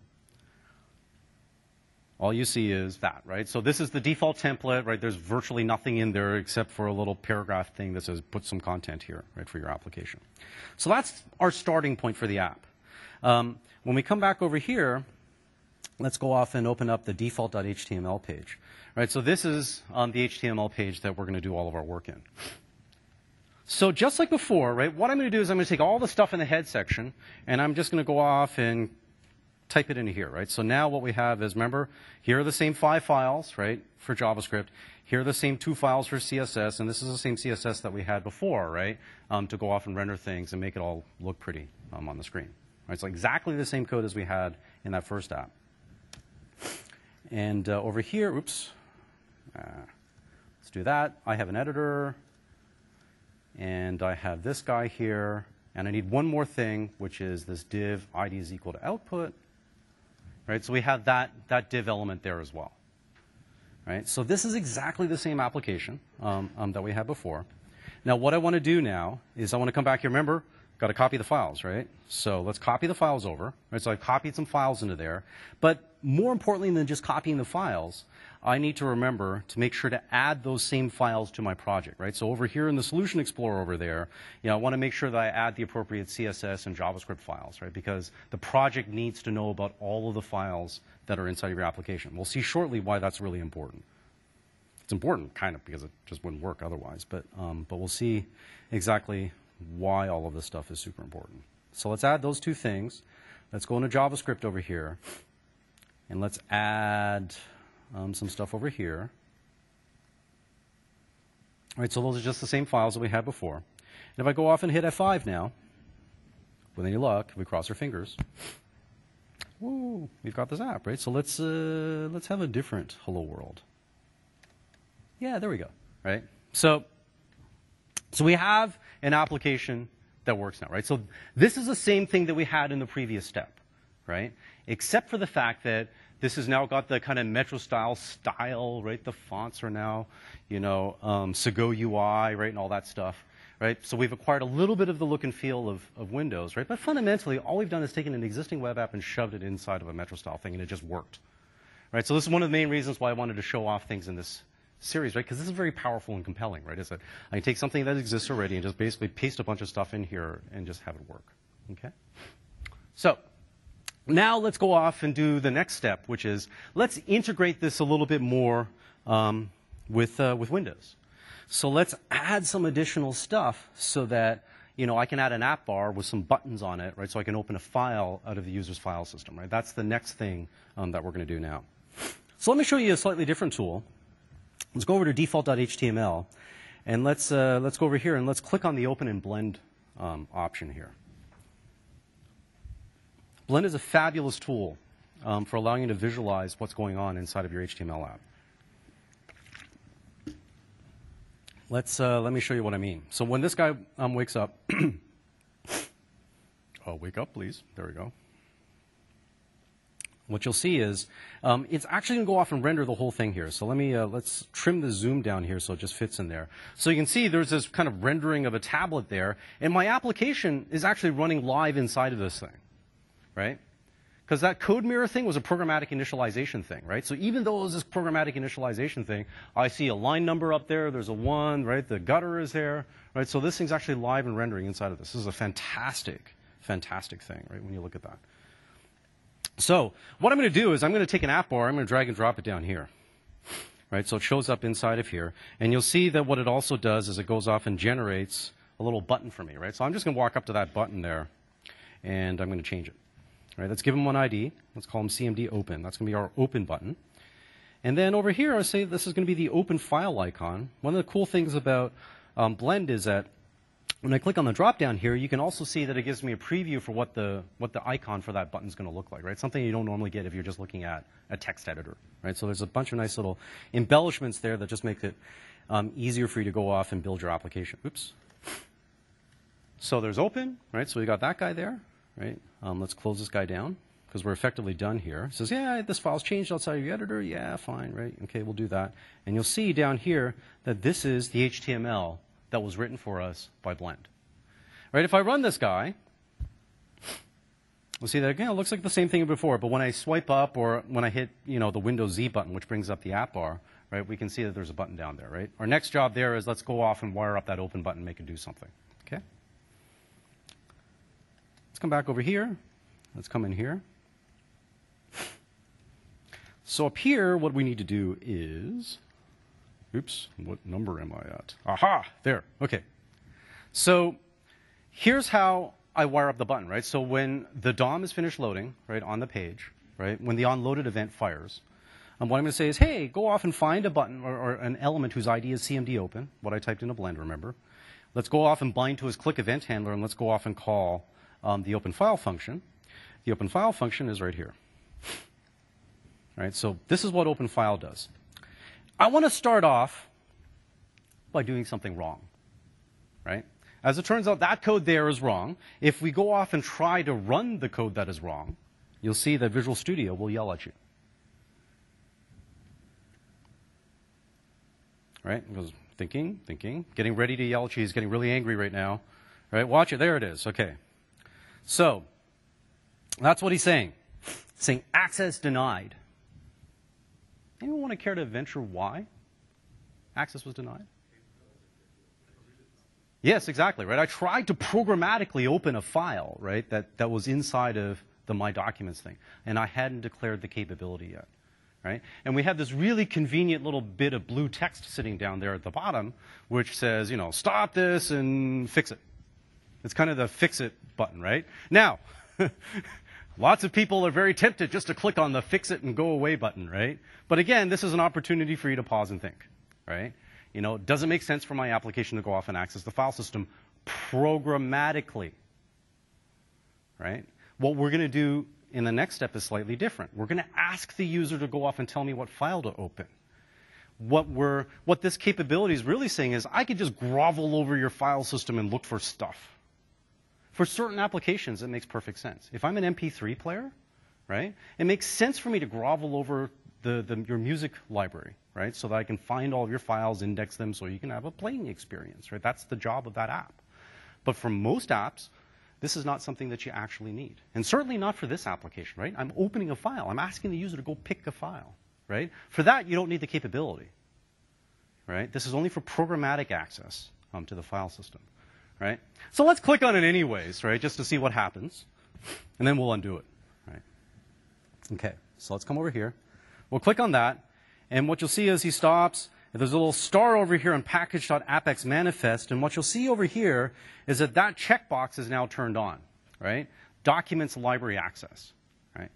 all you see is that, right? So this is the default template, right? There's virtually nothing in there except for a little paragraph thing that says put some content here, right, for your application. So that's our starting point for the app. Um, when we come back over here, let's go off and open up the default dot H T M L page, right? So this is um, the H T M L page that we're going to do all of our work in. So just like before, right, what I'm going to do is I'm going to take all the stuff in the head section, and I'm just going to go off and type it into here, right? So now what we have is, remember, here are the same five files, right, for JavaScript. Here are the same two files for C S S, and this is the same C S S that we had before, right, um, to go off and render things and make it all look pretty um, on the screen. Right? So exactly the same code as we had in that first app. And uh, over here, oops, uh, let's do that. I have an editor. And I have this guy here, and I need one more thing, which is this div I D is equal to output, right? So we have that, that div element there as well, right? So this is exactly the same application um, um, that we had before. Now what I want to do now is I want to come back here. Remember, got to copy the files, right? So let's copy the files over, right? So I've copied some files into there, but more importantly than just copying the files, I need to remember to make sure to add those same files to my project, right? So over here in the Solution Explorer over there, you know, I want to make sure that I add the appropriate C S S and JavaScript files, right? Because the project needs to know about all of the files that are inside of your application. We'll see shortly why that's really important. It's important, kind of, because it just wouldn't work otherwise, but, um, but we'll see exactly why all of this stuff is super important. So let's add those two things. Let's go into JavaScript over here, and let's add Um, some stuff over here. All right, so those are just the same files that we had before. And if I go off and hit F five now, with any luck, we cross our fingers, woo, we've got this app, right? So let's, uh, let's have a different hello world. Yeah, there we go, right? So, so we have an application that works now, right? So this is the same thing that we had in the previous step, right? Except for the fact that this has now got the kind of Metro-style style, right? The fonts are now, you know, um, Segoe U I, right, and all that stuff, right? So we've acquired a little bit of the look and feel of, of Windows, right? But fundamentally, all we've done is taken an existing web app and shoved it inside of a Metro-style thing, and it just worked, right? So this is one of the main reasons why I wanted to show off things in this series, right? Because this is very powerful and compelling, right? Is that I can take something that exists already and just basically paste a bunch of stuff in here and just have it work, okay? So now let's go off and do the next step, which is let's integrate this a little bit more um, with, uh, with Windows. So let's add some additional stuff so that, you know, I can add an app bar with some buttons on it, right? So I can open a file out of the user's file system, right? That's the next thing um, that we're going to do now. So let me show you a slightly different tool. Let's go over to default dot H T M L, and let's, uh, let's go over here and let's click on the Open and Blend um, option here. Blend is a fabulous tool um, for allowing you to visualize what's going on inside of your H T M L app. Let's, uh, let me show you what I mean. So when this guy um, wakes up, oh, wake up, please. There we go. What you'll see is um, it's actually going to go off and render the whole thing here. So let me, uh, let's trim the zoom down here so it just fits in there. So you can see there's this kind of rendering of a tablet there, and my application is actually running live inside of this thing. Right? Because that code mirror thing was a programmatic initialization thing, right? So even though it was this programmatic initialization thing, I see a line number up there, there's a one, right? The gutter is there, right? So this thing's actually live and rendering inside of this. This is a fantastic, fantastic thing, right, when you look at that. So what I'm going to do is I'm going to take an app bar, I'm going to drag and drop it down here, right? So it shows up inside of here. And you'll see that what it also does is it goes off and generates a little button for me, right? So I'm just going to walk up to that button there, and I'm going to change it. Right, let's give them one I D. Let's call them C M D open. That's going to be our open button. And then over here, I'll say this is going to be the open file icon. One of the cool things about um, Blend is that when I click on the drop down here, you can also see that it gives me a preview for what the what the icon for that button is going to look like. Right, something you don't normally get if you're just looking at a text editor. Right, so there's a bunch of nice little embellishments there that just make it um, easier for you to go off and build your application. Oops. So there's open. Right, so we got that guy there. Right? Um, let's close this guy down because we're effectively done here. It says, yeah, this file's changed outside of your editor. Yeah, fine, right? Okay, we'll do that. And you'll see down here that this is the H T M L that was written for us by Blend. Right? If I run this guy, we'll see that again. It looks like the same thing before, but when I swipe up or when I hit, you know, the Windows Z button, which brings up the app bar, right? We can see that there's a button down there, right? Our next job there is let's go off and wire up that open button, and make it do something. Okay? Let's come back over here. Let's come in here. So up here, what we need to do is, oops, what number am I at? Aha, there, okay. So here's how I wire up the button, right? So when the D O M is finished loading, right, on the page, right, when the onloaded event fires, um, what I'm going to say is, hey, go off and find a button or, or an element whose I D is C M D open, what I typed into Blend, remember. Let's go off and bind to his click event handler, and let's go off and call Um, the open file function. The open file function is right here. Right, so this is what open file does. I want to start off by doing something wrong. Right? As it turns out, that code there is wrong. If we go off and try to run the code that is wrong, you'll see that Visual Studio will yell at you. Right? It goes thinking, thinking, getting ready to yell at you. He's getting really angry right now. Right? Watch it. There it is. Okay. So that's what he's saying. Saying access denied. Anyone want to care to venture why access was denied? Yes, exactly, right? I tried to programmatically open a file, right, that, that was inside of the My Documents thing, and I hadn't declared the capability yet, right? And we have this really convenient little bit of blue text sitting down there at the bottom, which says, you know, stop this and fix it. It's kind of the fix it button, right? Now, lots of people are very tempted just to click on the fix it and go away button, right? But again, this is an opportunity for you to pause and think, right? You know, does it make sense for my application to go off and access the file system programmatically, right? What we're going to do in the next step is slightly different. We're going to ask the user to go off and tell me what file to open. What we're, what this capability is really saying is I could just grovel over your file system and look for stuff. For certain applications, it makes perfect sense. If I'm an M P three player, right, it makes sense for me to grovel over the, the, your music library, right, so that I can find all of your files, index them, so you can have a playing experience, right? That's the job of that app. But for most apps, this is not something that you actually need. And certainly not for this application, right? I'm opening a file. I'm asking the user to go pick a file, right? For that, you don't need the capability, right? This is only for programmatic access um, to the file system. Right? So let's click on it anyways, right, just to see what happens, and then we'll undo it. Right? Okay, so let's come over here. We'll click on that, and what you'll see is he stops. There's a little star over here on package.apex manifest, and what you'll see over here is that that checkbox is now turned on. Right? Documents library access. Right?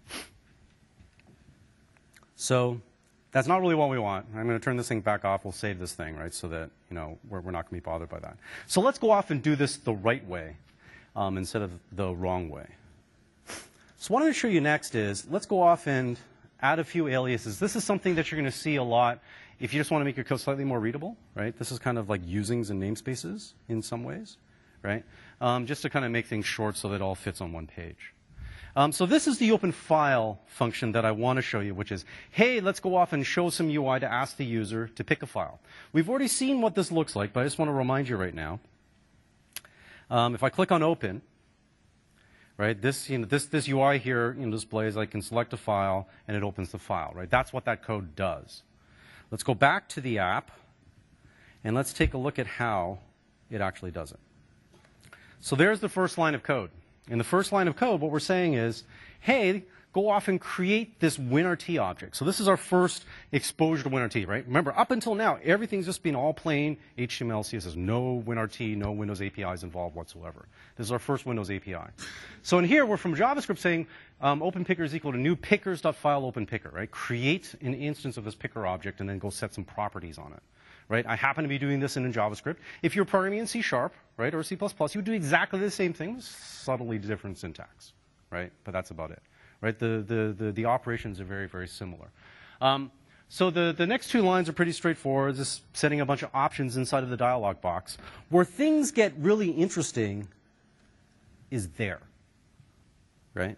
So that's not really what we want. I'm going to turn this thing back off. We'll save this thing, right, so that, you know, we're, we're not going to be bothered by that. So let's go off and do this the right way um, instead of the wrong way. So what I'm going to show you next is let's go off and add a few aliases. This is something that you're going to see a lot if you just want to make your code slightly more readable, right? This is kind of like usings and namespaces in some ways, right? Um, just to kind of make things short so that it all fits on one page. Um, so this is the open file function that I want to show you, which is, hey, let's go off and show some U I to ask the user to pick a file. We've already seen what this looks like, but I just want to remind you right now. Um, if I click on open, right? This, you know, this, this U I here, you know, displays I can select a file and it opens the file, right? That's what that code does. Let's go back to the app and let's take a look at how it actually does it. So there's the first line of code. In the first line of code, what we're saying is, hey, go off and create this WinRT object. So this is our first exposure to WinRT, right? Remember, up until now, everything's just been all plain H T M L, C S S, no WinRT, no Windows A P Is involved whatsoever. This is our first Windows A P I. So in here, we're from JavaScript saying um, openPicker is equal to new pickers.file openPicker, right? Create an instance of this picker object and then go set some properties on it. Right? I happen to be doing this in JavaScript. If you're programming in C Sharp, right, or C plus plus, you would do exactly the same thing, subtly different syntax, right? But that's about it, right? The, the, the, the operations are very, very similar. Um, so the, the next two lines are pretty straightforward, just setting a bunch of options inside of the dialog box. Where things get really interesting is there, right?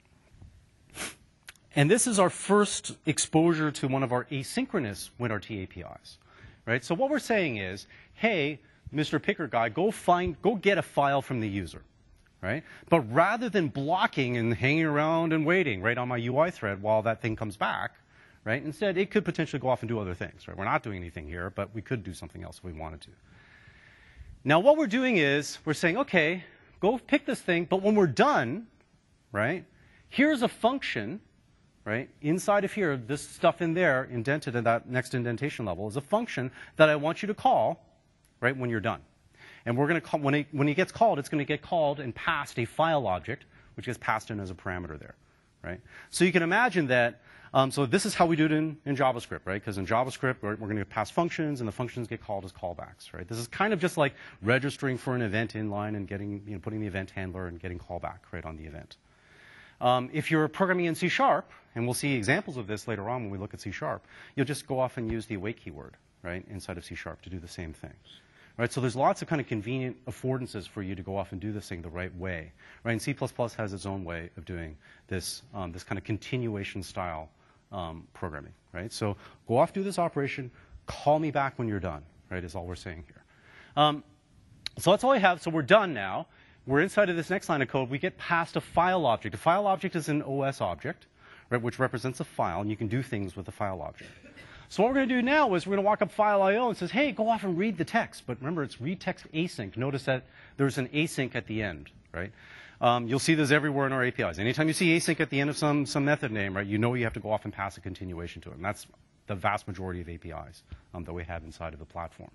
And this is our first exposure to one of our asynchronous WinRT A P Is. Right? So what we're saying is, hey, Mister Picker guy, go find, go get a file from the user, right? But rather than blocking and hanging around and waiting, right, on my U I thread while that thing comes back, right? Instead, it could potentially go off and do other things, right? We're not doing anything here, but we could do something else if we wanted to. Now, what we're doing is we're saying, okay, go pick this thing, but when we're done, right, here's a function. Right? Inside of here, this stuff in there, indented at that next indentation level, is a function that I want you to call, right, when you're done. And we're going to call, when it, when it gets called, it's going to get called and passed a file object, which gets passed in as a parameter there, right? So you can imagine that, um, so this is how we do it in, in JavaScript, right? Because in JavaScript, we're, we're going to pass functions, and the functions get called as callbacks, right? This is kind of just like registering for an event inline and getting, you know, putting the event handler and getting callback, right, on the event. Um, if you're programming in C Sharp, and we'll see examples of this later on when we look at C Sharp, you'll just go off and use the await keyword, right, inside of C Sharp to do the same thing. Right? So there's lots of kind of convenient affordances for you to go off and do this thing the right way. Right? And C plus plus has its own way of doing this, um, this kind of continuation style um, programming. Right? So go off, do this operation, call me back when you're done, right, is all we're saying here. Um, so that's all I have. So we're done now. We're inside of this next line of code. We get past a file object. A file object is an O S object, right, which represents a file, and you can do things with the file object. So what we're going to do now is we're going to walk up file I O and says, hey, go off and read the text. But remember, it's read text async. Notice that there's an async at the end, right? Um, you'll see this everywhere in our A P Is. Anytime you see async at the end of some, some method name, right, you know you have to go off and pass a continuation to it. And that's the vast majority of A P Is um, that we have inside of the platform.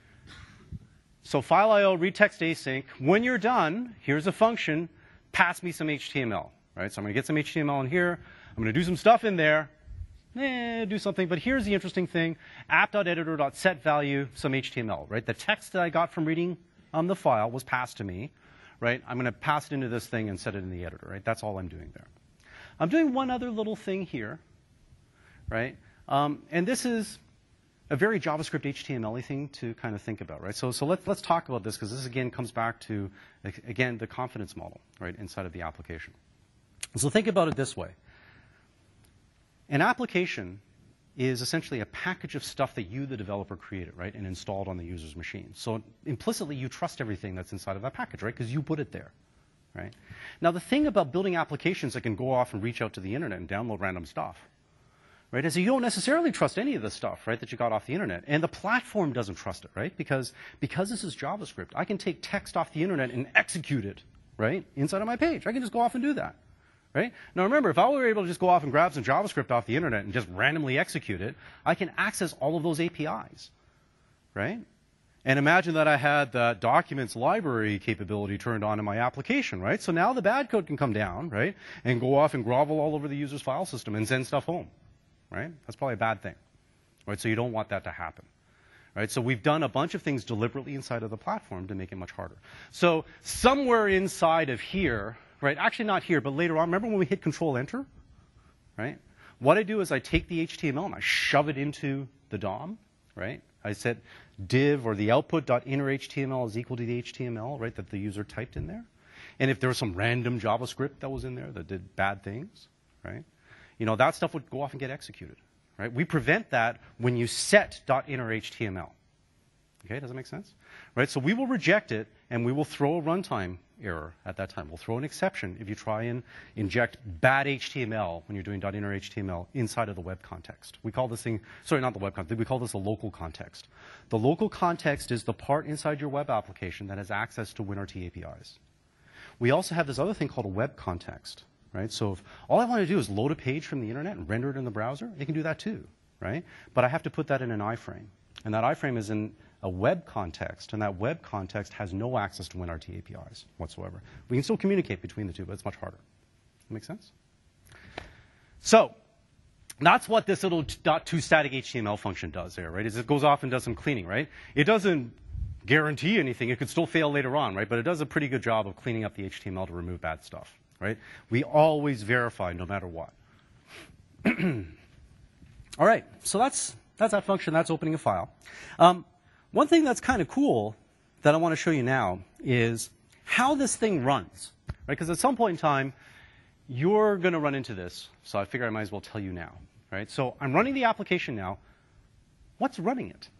So file I O, read text async. When you're done, here's a function, pass me some H T M L. Right? So I'm going to get some H T M L in here. I'm going to do some stuff in there. Eh, do something. But here's the interesting thing. app.editor.setValue, some H T M L. Right? The text that I got from reading um, the file was passed to me. Right? I'm going to pass it into this thing and set it in the editor. Right? That's all I'm doing there. I'm doing one other little thing here. Right? Um, and this is a very JavaScript H T M L-y thing to kind of think about, right? So, so let's, let's talk about this, because this, again, comes back to, again, the confidence model, right, inside of the application. So think about it this way. An application is essentially a package of stuff that you, the developer, created, right, and installed on the user's machine. So implicitly, you trust everything that's inside of that package, right, because you put it there, right? Now, the thing about building applications that can go off and reach out to the internet and download random stuff, right, is that you don't necessarily trust any of the stuff, right, that you got off the internet. And the platform doesn't trust it, right? Because, because this is JavaScript, I can take text off the internet and execute it, right, inside of my page. I can just go off and do that, right? Now remember, if I were able to just go off and grab some JavaScript off the internet and just randomly execute it, I can access all of those A P Is, right? And imagine that I had the documents library capability turned on in my application, right? So now the bad code can come down, right, and go off and grovel all over the user's file system and send stuff home. Right? That's probably a bad thing. Right? So you don't want that to happen. Right? So we've done a bunch of things deliberately inside of the platform to make it much harder. So somewhere inside of here, right? Actually not here, but later on, remember when we hit Control Enter? Right? What I do is I take the H T M L and I shove it into the D O M, right? I set div or the output.innerHTML is equal to the H T M L, right, that the user typed in there. And if there was some random JavaScript that was in there that did bad things, right? You know, that stuff would go off and get executed, right? We prevent that when you set .innerHTML, Okay, does that make sense? Right, so we will reject it, and we will throw a runtime error at that time. We'll throw an exception if you try and inject bad H T M L when you're doing .inner H T M L inside of the web context. We call this thing, sorry, not the web context, we call this a local context. The local context is the part inside your web application that has access to WinRT A P Is. We also have this other thing called a web context, right? So if all I want to do is load a page from the internet and render it in the browser, it can do that too, right? But I have to put that in an iframe. And that iframe is in a web context, and that web context has no access to WinRT A P Is whatsoever. We can still communicate between the two, but it's much harder. Make sense? So that's what this little .toStatic H T M L function does there, right? Is it goes off and does some cleaning, right? It doesn't guarantee anything. It could still fail later on, right? But it does a pretty good job of cleaning up the H T M L to remove bad stuff, right? We always verify no matter what. All right, so that's that's that function. That's opening a file. Um, One thing that's kind of cool that I want to show you now is how this thing runs, right? Because at some point in time, you're going to run into this. So I figure I might as well tell you now, right? So I'm running the application now. What's running it?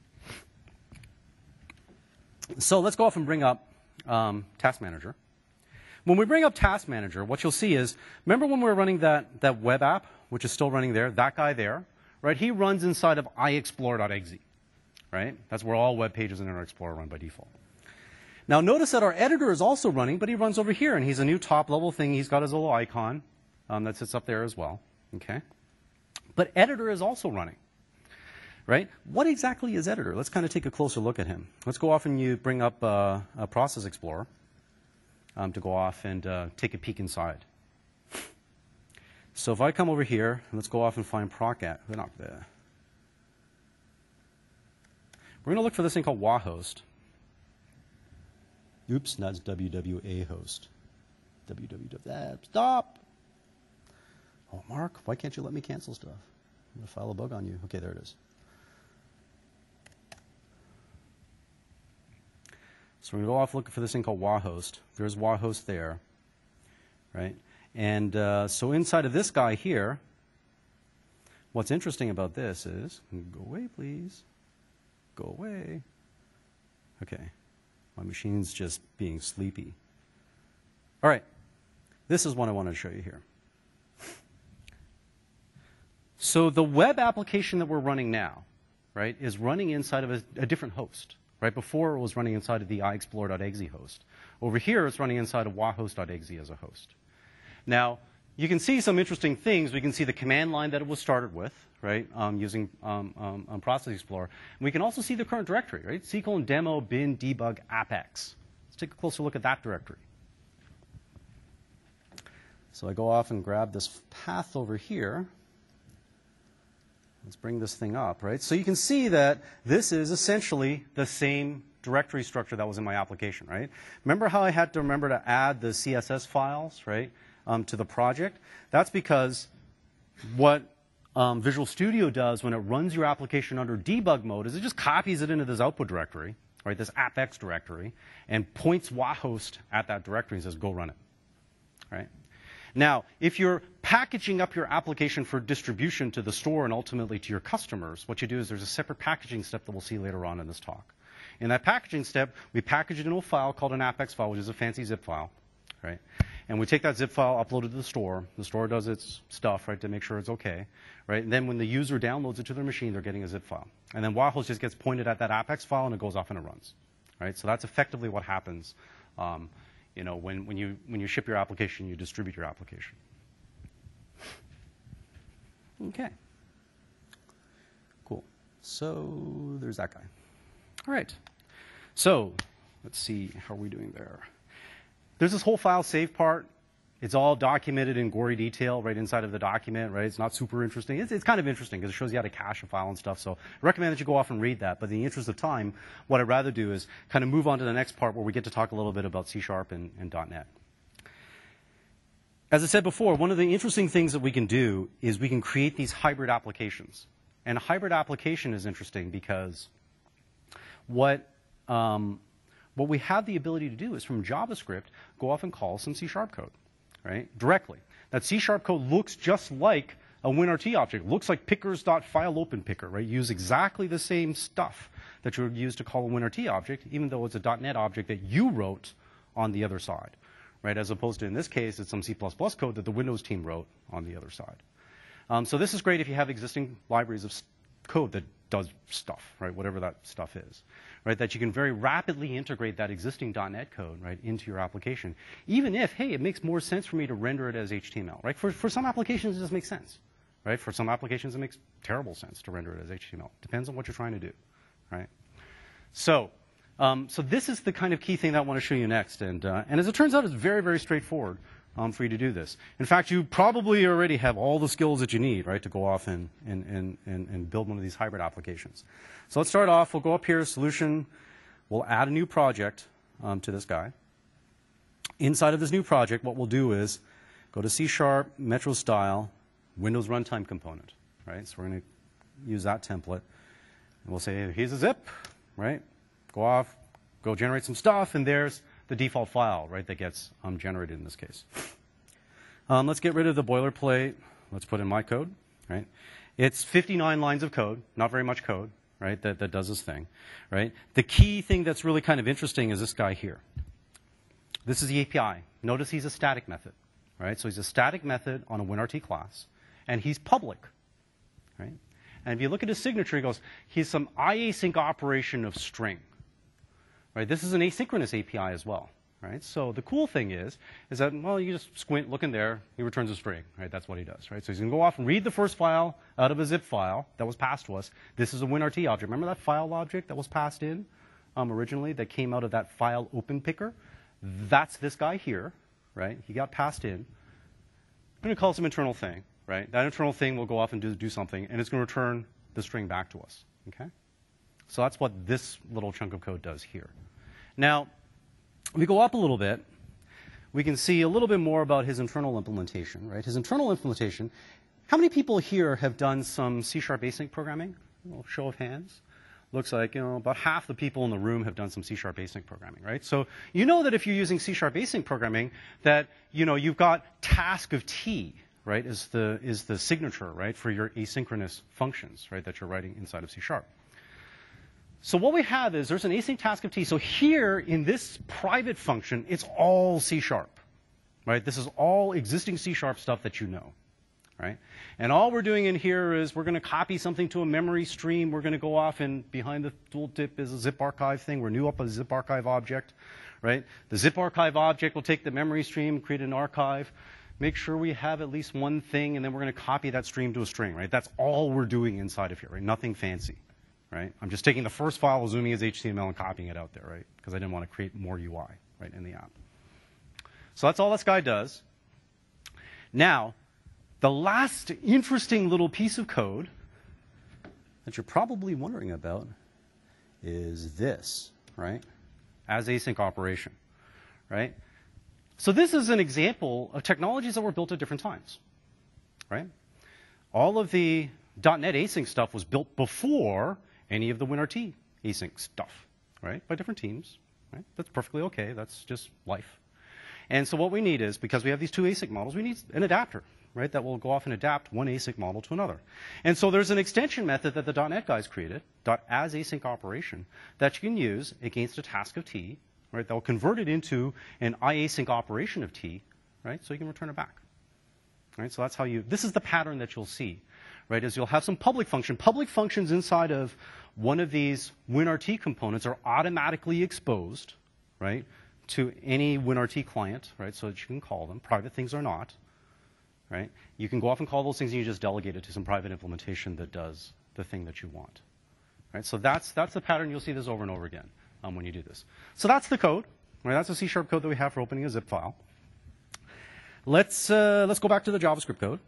So let's go off and bring up um, Task Manager. When we bring up Task Manager, what you'll see is, remember when we were running that, that web app, which is still running there, that guy there, right? He runs inside of iExplorer.exe. Right? That's where all web pages in Internet Explorer run by default. Now notice that our editor is also running, but he runs over here, and he's a new top-level thing. He's got his little icon um, that sits up there as well. Okay? But editor is also running. Right? What exactly is editor? Let's kind of take a closer look at him. Let's go off and you bring up uh, a Process Explorer um, to go off and uh, take a peek inside. So if I come over here, let's go off and find procat. They're not there. We're going to look for this thing called whost. Oops, that's W W A host. W W W. Stop! Oh, Mark, why can't you let me cancel stuff? I'm going to file a bug on you. Okay, there it is. So we're going to go off looking for this thing called whost. There's whost there, right? And uh, so inside of this guy here, what's interesting about this is, go away, please. Go away. Okay. My machine's just being sleepy. All right. This is what I want to show you here. So the web application that we're running now, right, is running inside of a, a different host. Right? Before it was running inside of the iExplorer.exe host. Over here it's running inside of whost.exe as a host. Now, you can see some interesting things. We can see the command line that it was started with, right, um, using um, um, um, Process Explorer. And we can also see the current directory, right, C colon demo bin debug apex. Let's take a closer look at that directory. So I go off and grab this path over here. Let's bring this thing up, right? So you can see that this is essentially the same directory structure that was in my application, right? Remember how I had to remember to add the C S S files, right, um, to the project? That's because what um, Visual Studio does when it runs your application under debug mode is it just copies it into this output directory, right, this apex directory, and points whost at that directory and says, go run it, right? Now, if you're packaging up your application for distribution to the store and ultimately to your customers, what you do is there's a separate packaging step that we'll see later on in this talk. In that packaging step, we package it into a file called an apex file, which is a fancy zip file, right? And we take that zip file, upload it to the store. The store does its stuff, right, to make sure it's okay, right? And then when the user downloads it to their machine, they're getting a zip file. And then whost just gets pointed at that apex file, and it goes off and it runs, right? So that's effectively what happens. Um, You know, when, when, you, when you ship your application, you distribute your application. Okay. Cool. So there's that guy. All right. So let's see, how are we doing there? There's this whole file save part. It's all documented in gory detail right inside of the document, right? It's not super interesting. It's, it's kind of interesting because it shows you how to cache a file and stuff. So I recommend that you go off and read that. But in the interest of time, what I'd rather do is kind of move on to the next part where we get to talk a little bit about C Sharp and, and .NET. As I said before, one of the interesting things that we can do is we can create these hybrid applications. And a hybrid application is interesting because what, um, what we have the ability to do is from JavaScript, go off and call some C Sharp code. Right? Directly. That C Sharp code looks just like a WinRT object. It looks like pickers.fileOpenPicker, right? Use exactly the same stuff that you would use to call a WinRT object, even though it's a .NET object that you wrote on the other side, right? As opposed to, in this case, it's some C plus plus code that the Windows team wrote on the other side. Um, so this is great if you have existing libraries of code that does stuff, right? Whatever that stuff is, right? That you can very rapidly integrate that existing .NET code, right, into your application. Even if, hey, it makes more sense for me to render it as H T M L, right? For, for some applications, it just makes sense, right? For some applications, it makes terrible sense to render it as H T M L. Depends on what you're trying to do, right? So, um, so this is the kind of key thing that I want to show you next. And, uh, and as it turns out, it's very, very straightforward. Um, for you to do this. In fact, you probably already have all the skills that you need, right, to go off and, and, and, and, and build one of these hybrid applications. So let's start off. We'll go up here, solution. We'll add a new project um, to this guy. Inside of this new project, what we'll do is go to C Sharp, Metro Style, Windows Runtime Component, right? So we're going to use that template. And we'll say, here's a zip, right? Go off, go generate some stuff, and there's the default file, right, that gets um, generated in this case. Um, let's get rid of the boilerplate. Let's put in my code, right? It's fifty-nine lines of code, not very much code, right, that, that does this thing, right? The key thing that's really kind of interesting is this guy here. This is the A P I. Notice he's a static method, right? So he's a static method on a WinRT class, and he's public, right? And if you look at his signature, he goes, he's some iasync operation of string. Right, this is an asynchronous A P I as well, right? So the cool thing is, is that, well, you just squint, look in there, he returns a string, right? That's what he does, right? So he's going to go off and read the first file out of a zip file that was passed to us. This is a WinRT object. Remember that file object that was passed in um, originally that came out of that file open picker? That's this guy here, right? He got passed in. I'm going to call some internal thing, right? That internal thing will go off and do, do something, and it's going to return the string back to us, okay? So that's what this little chunk of code does here. Now, if we go up a little bit, we can see a little bit more about his internal implementation, right? His internal implementation, how many people here have done some C Sharp async programming? A little show of hands. Looks like, you know, about half the people in the room have done some C Sharp async programming, right? So you know that if you're using C Sharp async programming, that, you know, you've got task of T, right, is the, is the signature, right, for your asynchronous functions, right, that you're writing inside of C Sharp. So what we have is there's an async task of T. So here in this private function, it's all C Sharp, right? This is all existing C Sharp stuff that you know, right? And all we're doing in here is we're going to copy something to a memory stream. We're going to go off, and behind the tooltip is a zip archive thing. We're new up a zip archive object, right? The zip archive object will take the memory stream, create an archive, make sure we have at least one thing, and then we're going to copy that stream to a string, right? That's all we're doing inside of here, right? Nothing fancy. Right? I'm just taking the first file, zooming as H T M L, and copying it out there, right? Because I didn't want to create more U I, right, in the app. So that's all this guy does. Now, the last interesting little piece of code that you're probably wondering about is this, right? As async operation, right? So this is an example of technologies that were built at different times, right? All of the .NET async stuff was built before any of the WinRT async stuff, right, by different teams, right? That's perfectly okay. That's just life. And so what we need is, because we have these two async models, we need an adapter, right, that will go off and adapt one async model to another. And so there's an extension method that the .NET guys created, .asAsync operation, that you can use against a task of T, right, that will convert it into an iasync operation of T, right, so you can return it back. Right, so that's how you, this is the pattern that you'll see, right, is you'll have some public function. Public functions inside of one of these WinRT components are automatically exposed, right, to any WinRT client, right, so that you can call them. Private things are not, right? You can go off and call those things, and you just delegate it to some private implementation that does the thing that you want, right? So that's, that's the pattern. You'll see this over and over again um, when you do this. So that's the code, right? That's the C Sharp code that we have for opening a zip file. Let's, uh, let's go back to the JavaScript code.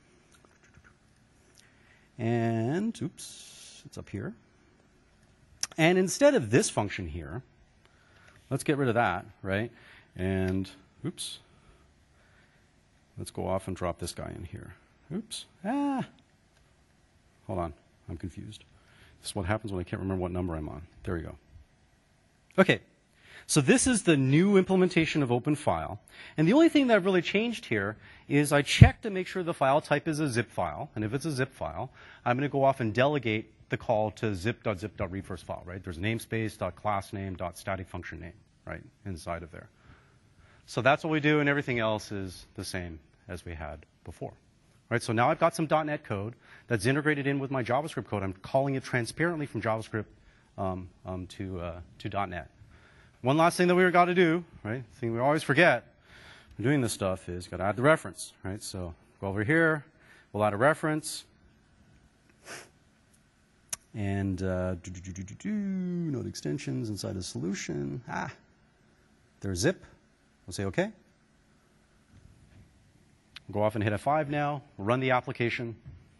And, oops, it's up here. And instead of this function here, let's get rid of that, right? And, oops, let's go off and drop this guy in here. Oops, ah, hold on, I'm confused. This is what happens when I can't remember what number I'm on. There we go. Okay, So this is the new implementation of OpenFile. And the only thing that I've really changed here is I checked to make sure the file type is a zip file. And if it's a zip file, I'm going to go off and delegate the call to zip.zip.read first file, right? There's namespace, dot class name, dot static function name, right, inside of there. So that's what we do, and everything else is the same as we had before. Right, so now I've got some .NET code that's integrated in with my JavaScript code. I'm calling it transparently from JavaScript um, um, to, uh, to .NET. One last thing that we've got to do, right, thing we always forget when doing this stuff is got to add the reference, right? So go over here, we'll add a reference, and uh, do, do, do, do, do, do, node extensions inside a solution. Ah, there's zip. We'll say OK. We'll go off and hit F five now. We'll run the application.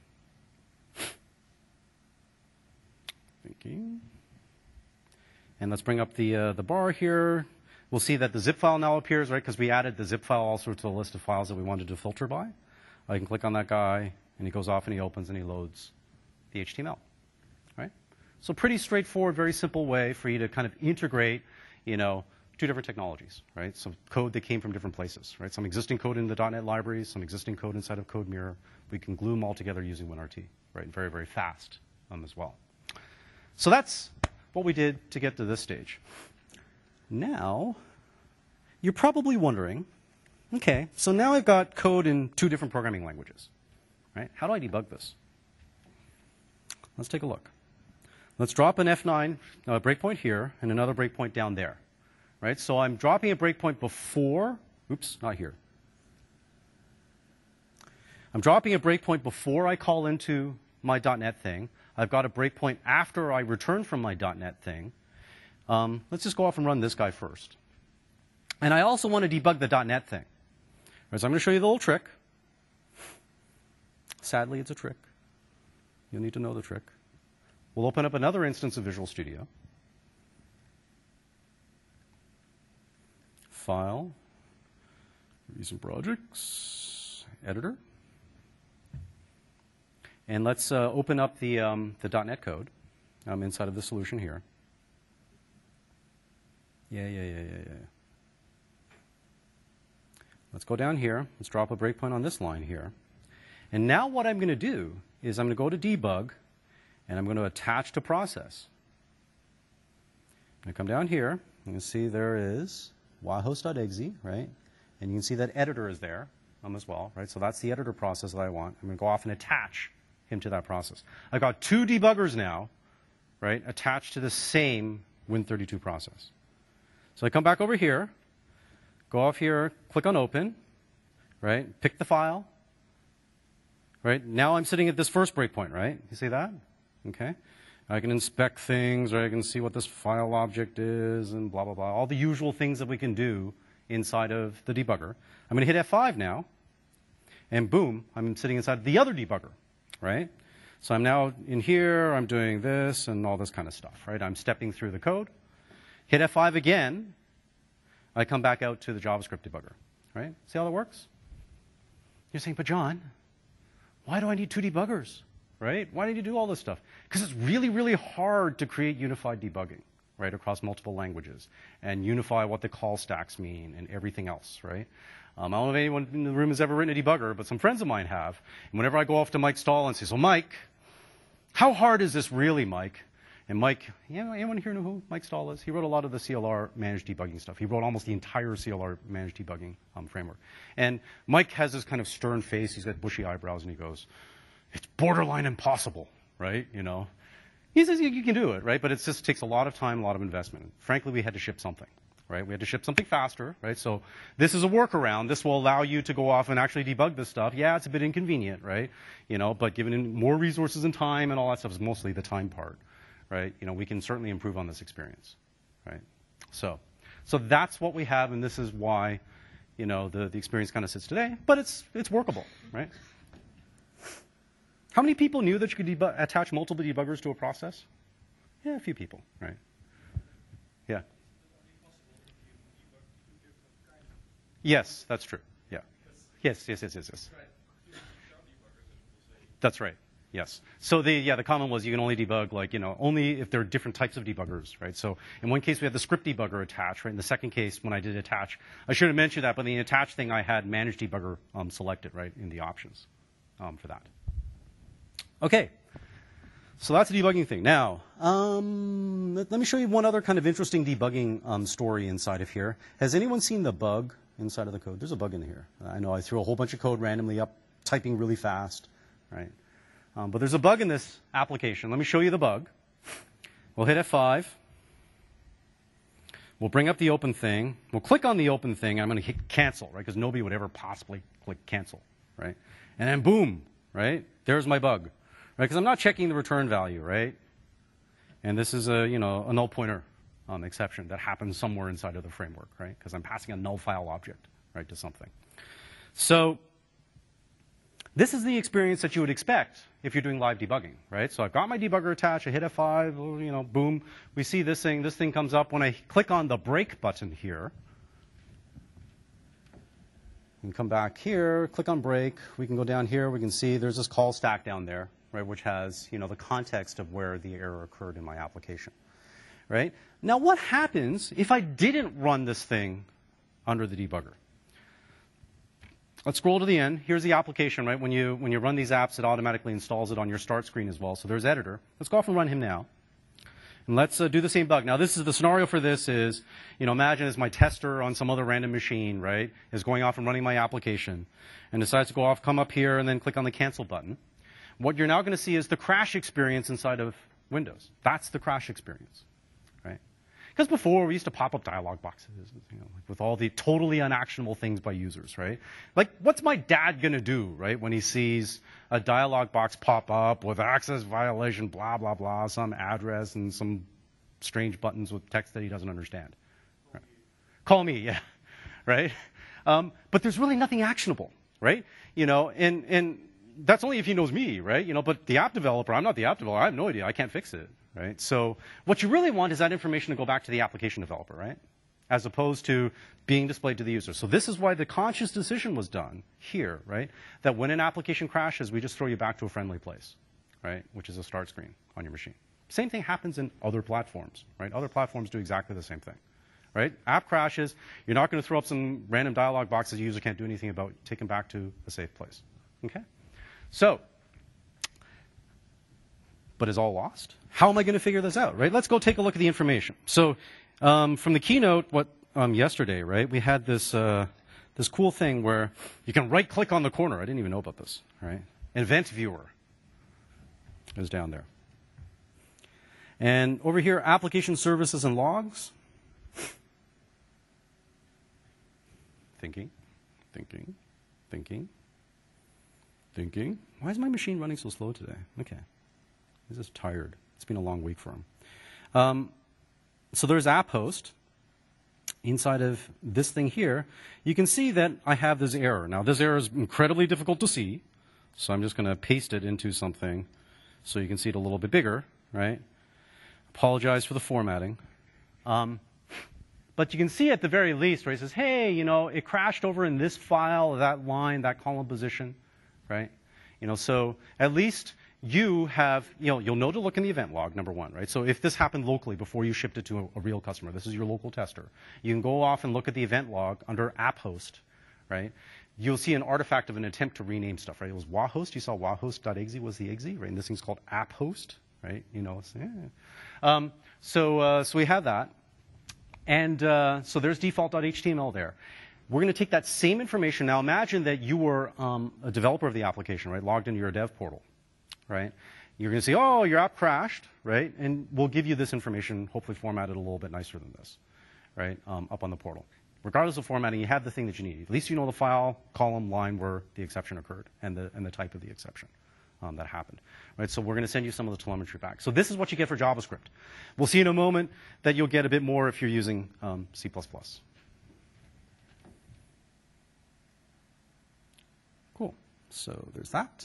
Thinking. And let's bring up the, uh, the bar here. We'll see that the zip file now appears, right, because we added the zip file also to the list of files that we wanted to filter by. I can click on that guy, and he goes off and he opens and he loads the H T M L, right? So pretty straightforward, very simple way for you to kind of integrate, you know, two different technologies, right? Some code that came from different places, right? Some existing code in the .NET libraries, some existing code inside of CodeMirror. We can glue them all together using WinRT, right? Very, very fast um, as well. So that's what we did to get to this stage. Now, you're probably wondering, okay, so now I've got code in two different programming languages, right? How do I debug this? Let's take a look. Let's drop an F nine uh, breakpoint here and another breakpoint down there, right? So I'm dropping a breakpoint before, oops, not here. I'm dropping a breakpoint before I call into my .NET thing. I've got a breakpoint after I return from my .NET thing. Um, let's just go off and run this guy first. And I also want to debug the .NET thing. Right, so I'm going to show you the little trick. Sadly, it's a trick. You'll need to know the trick. We'll open up another instance of Visual Studio. File, Recent Projects, Editor. And let's uh, open up the, um, the .NET code um, inside of the solution here. Yeah, yeah, yeah, yeah, yeah. Let's go down here. Let's drop a breakpoint on this line here. And now what I'm going to do is I'm going to go to debug, and I'm going to attach to process. I'm going to come down here. You can see there is yhost.exe, right? And you can see that editor is there um, as well, right? So that's the editor process that I want. I'm going to go off and attach him to that process. I've got two debuggers now, right, attached to the same Win thirty-two process. So I come back over here, go off here, click on Open, right, pick the file, right? Now I'm sitting at this first breakpoint, right? You see that? Okay. I can inspect things, or I can see what this file object is, and blah, blah, blah. All the usual things that we can do inside of the debugger. I'm going to hit F five now, and boom, I'm sitting inside the other debugger, right? So I'm now in here, I'm doing this and all this kind of stuff, right? I'm stepping through the code. Hit F five again, I come back out to the JavaScript debugger, right? See how that works? You're saying, but John, why do I need two debuggers, right? Why do you do all this stuff? Because it's really, really hard to create unified debugging, right, across multiple languages and unify what the call stacks mean and everything else, right? Um, I don't know if anyone in the room has ever written a debugger, but some friends of mine have. And whenever I go off to Mike Stahl and say, so Mike, how hard is this really, Mike? And Mike, you know, anyone here know who Mike Stahl is? He wrote a lot of the C L R managed debugging stuff. He wrote almost the entire C L R managed debugging um, framework. And Mike has this kind of stern face. He's got bushy eyebrows, and he goes, it's borderline impossible, right? You know, he says you, you can do it, right? But it just takes a lot of time, a lot of investment. And frankly, we had to ship something, right? We had to ship something faster, right? So this is a workaround. This will allow you to go off and actually debug this stuff. Yeah, it's a bit inconvenient, right? You know, but given more resources and time and all that stuff is mostly the time part. Right? You know, we can certainly improve on this experience, right? So, so that's what we have, and this is why, you know, the, the experience kind of sits today, but it's, it's workable, right? How many people knew that you could debug, attach multiple debuggers to a process? Yeah, a few people, right? Yeah. Yes, that's true, yeah. Yes, yes, yes, yes, yes. That's right. Yes. So the yeah the comment was you can only debug like you know only if there are different types of debuggers, right? So in one case we had the script debugger attached, right? In the second case when I did attach, I should have mentioned that, but in the attach thing I had manage debugger um, selected right in the options um, for that. Okay. So that's the debugging thing. Now, um, let, let me show you one other kind of interesting debugging um, story inside of here. Has anyone seen the bug inside of the code? There's a bug in here. I know I threw a whole bunch of code randomly up, typing really fast, right? Um, but there's a bug in this application. Let me show you the bug. We'll hit F five. We'll bring up the open thing. We'll click on the open thing. I'm going to hit cancel, right? Because nobody would ever possibly click cancel, right? And then boom, right? There's my bug. Right, because I'm not checking the return value, right? And this is a, you know, a null pointer um, exception that happens somewhere inside of the framework, right? Because I'm passing a null file object, right, to something. So this is the experience that you would expect if you're doing live debugging, right? So I've got my debugger attached. I hit F five, you know, boom. We see this thing. This thing comes up. When I click on the break button here, and come back here, click on break. We can go down here. We can see there's this call stack down there, right, which has, you know, the context of where the error occurred in my application, right? Now, what happens if I didn't run this thing under the debugger? Let's scroll to the end. Here's the application, right? When you, when you run these apps, it automatically installs it on your start screen as well. So there's editor. Let's go off and run him now. And let's uh, do the same bug. Now, this is the scenario for this is, you know, imagine as my tester on some other random machine, right, is going off and running my application and decides to go off, come up here, and then click on the cancel button. What you're now going to see is the crash experience inside of Windows. That's the crash experience, right? Because before, we used to pop up dialog boxes, you know, like with all the totally unactionable things by users, right? Like, what's my dad going to do, right, when he sees a dialog box pop up with access violation, blah, blah, blah, some address and some strange buttons with text that he doesn't understand? Right? Call me, yeah, right? Um, but there's really nothing actionable, right? You know, and, and that's only if he knows me, right? You know, but the app developer, I'm not the app developer. I have no idea. I can't fix it, right? So what you really want is that information to go back to the application developer, right? As opposed to being displayed to the user. So this is why the conscious decision was done here, right? That when an application crashes, we just throw you back to a friendly place, right? Which is a start screen on your machine. Same thing happens in other platforms, right? Other platforms do exactly the same thing, right? App crashes, you're not going to throw up some random dialog boxes the user can't do anything about, take them back to a safe place, okay? So, but is all lost? How am I going to figure this out, right? Let's go take a look at the information. So, um, from the keynote, what um, yesterday, right? We had this uh, this cool thing where you can right-click on the corner. I didn't even know about this, right? Event Viewer is down there, and over here, Application Services and Logs. Thinking, thinking, thinking. Thinking, why is my machine running so slow today? Okay. He's just tired. It's been a long week for him. Um, so there's app host. Inside of this thing here, you can see that I have this error. Now, this error is incredibly difficult to see, so I'm just going to paste it into something so you can see it a little bit bigger, right? Apologize for the formatting. Um, but you can see at the very least, right, it says, hey, you know, it crashed over in this file, that line, that column position. Right? You know, so at least you have, you know, you'll know to look in the event log, number one, right? So if this happened locally before you shipped it to a, a real customer, this is your local tester, you can go off and look at the event log under app host, right? You'll see an artifact of an attempt to rename stuff, right? It was wahost. You saw wahost.exe was the exe, right? And this thing's called app host, right? You know, so, yeah. um, so, uh, so we have that. And uh, so there's default.html there. We're going to take that same information. Now imagine that you were um, a developer of the application, right, logged into your dev portal, right? You're going to say, oh, your app crashed, right? And we'll give you this information, hopefully formatted a little bit nicer than this, right, um, up on the portal. Regardless of formatting, you have the thing that you need. At least you know the file, column, line where the exception occurred and the, and the type of the exception um, that happened, right? So we're going to send you some of the telemetry back. So this is what you get for JavaScript. We'll see in a moment that you'll get a bit more if you're using um, C plus plus. Cool. So there's that.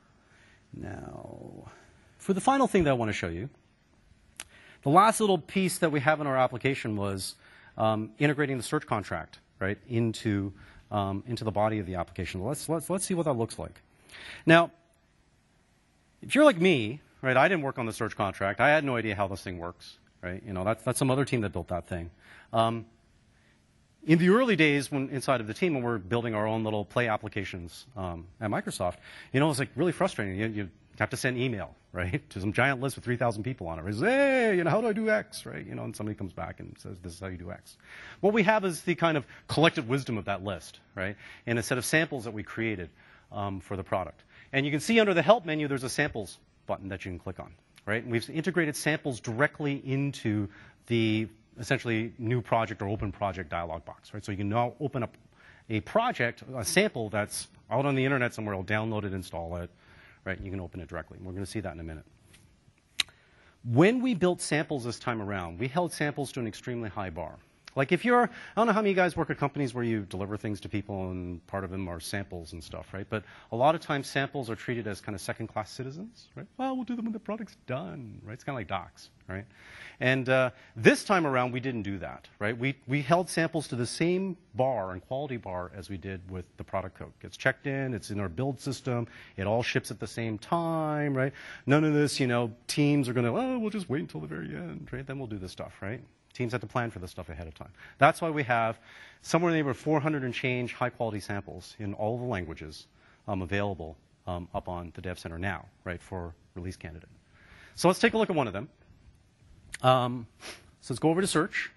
Now, for the final thing that I want to show you, the last little piece that we have in our application was um, integrating the search contract, right, into um, into the body of the application. Let's let's let's see what that looks like. Now, if you're like me, right, I didn't work on the search contract. I had no idea how this thing works, right? You know, that's, that's some other team that built that thing. Um, in the early days when inside of the team when we're building our own little play applications um, at Microsoft, you know, it was like really frustrating. You, you have to send email, right, to some giant list with three thousand people on it. It says, hey, you know, how do I do X, right? You know, and somebody comes back and says, this is how you do X. What we have is the kind of collective wisdom of that list, right, and a set of samples that we created um, for the product. And you can see under the help menu, there's a samples button that you can click on, right? And we've integrated samples directly into the essentially new project or open project dialog box, right? So you can now open up a project, a sample that's out on the internet somewhere. It'll download it, install it, right? You can open it directly. We're going to see that in a minute. When we built samples this time around, we held samples to an extremely high bar. Like if you're, I don't know how many of you guys work at companies where you deliver things to people and part of them are samples and stuff, right? But a lot of times samples are treated as kind of second-class citizens, right? Well, we'll do them when the product's done, right? It's kind of like docs, right? And uh, this time around, we didn't do that, right? We, we held samples to the same bar and quality bar as we did with the product code. It gets checked in, it's in our build system, it all ships at the same time, right? None of this, you know, teams are going to, oh, we'll just wait until the very end, right? Then we'll do this stuff, right? Teams have to plan for this stuff ahead of time. That's why we have somewhere in the neighborhood of four hundred and change high-quality samples in all the languages um, available um, up on the Dev Center now, right, for release candidate. So let's take a look at one of them. Um, so let's go over to search,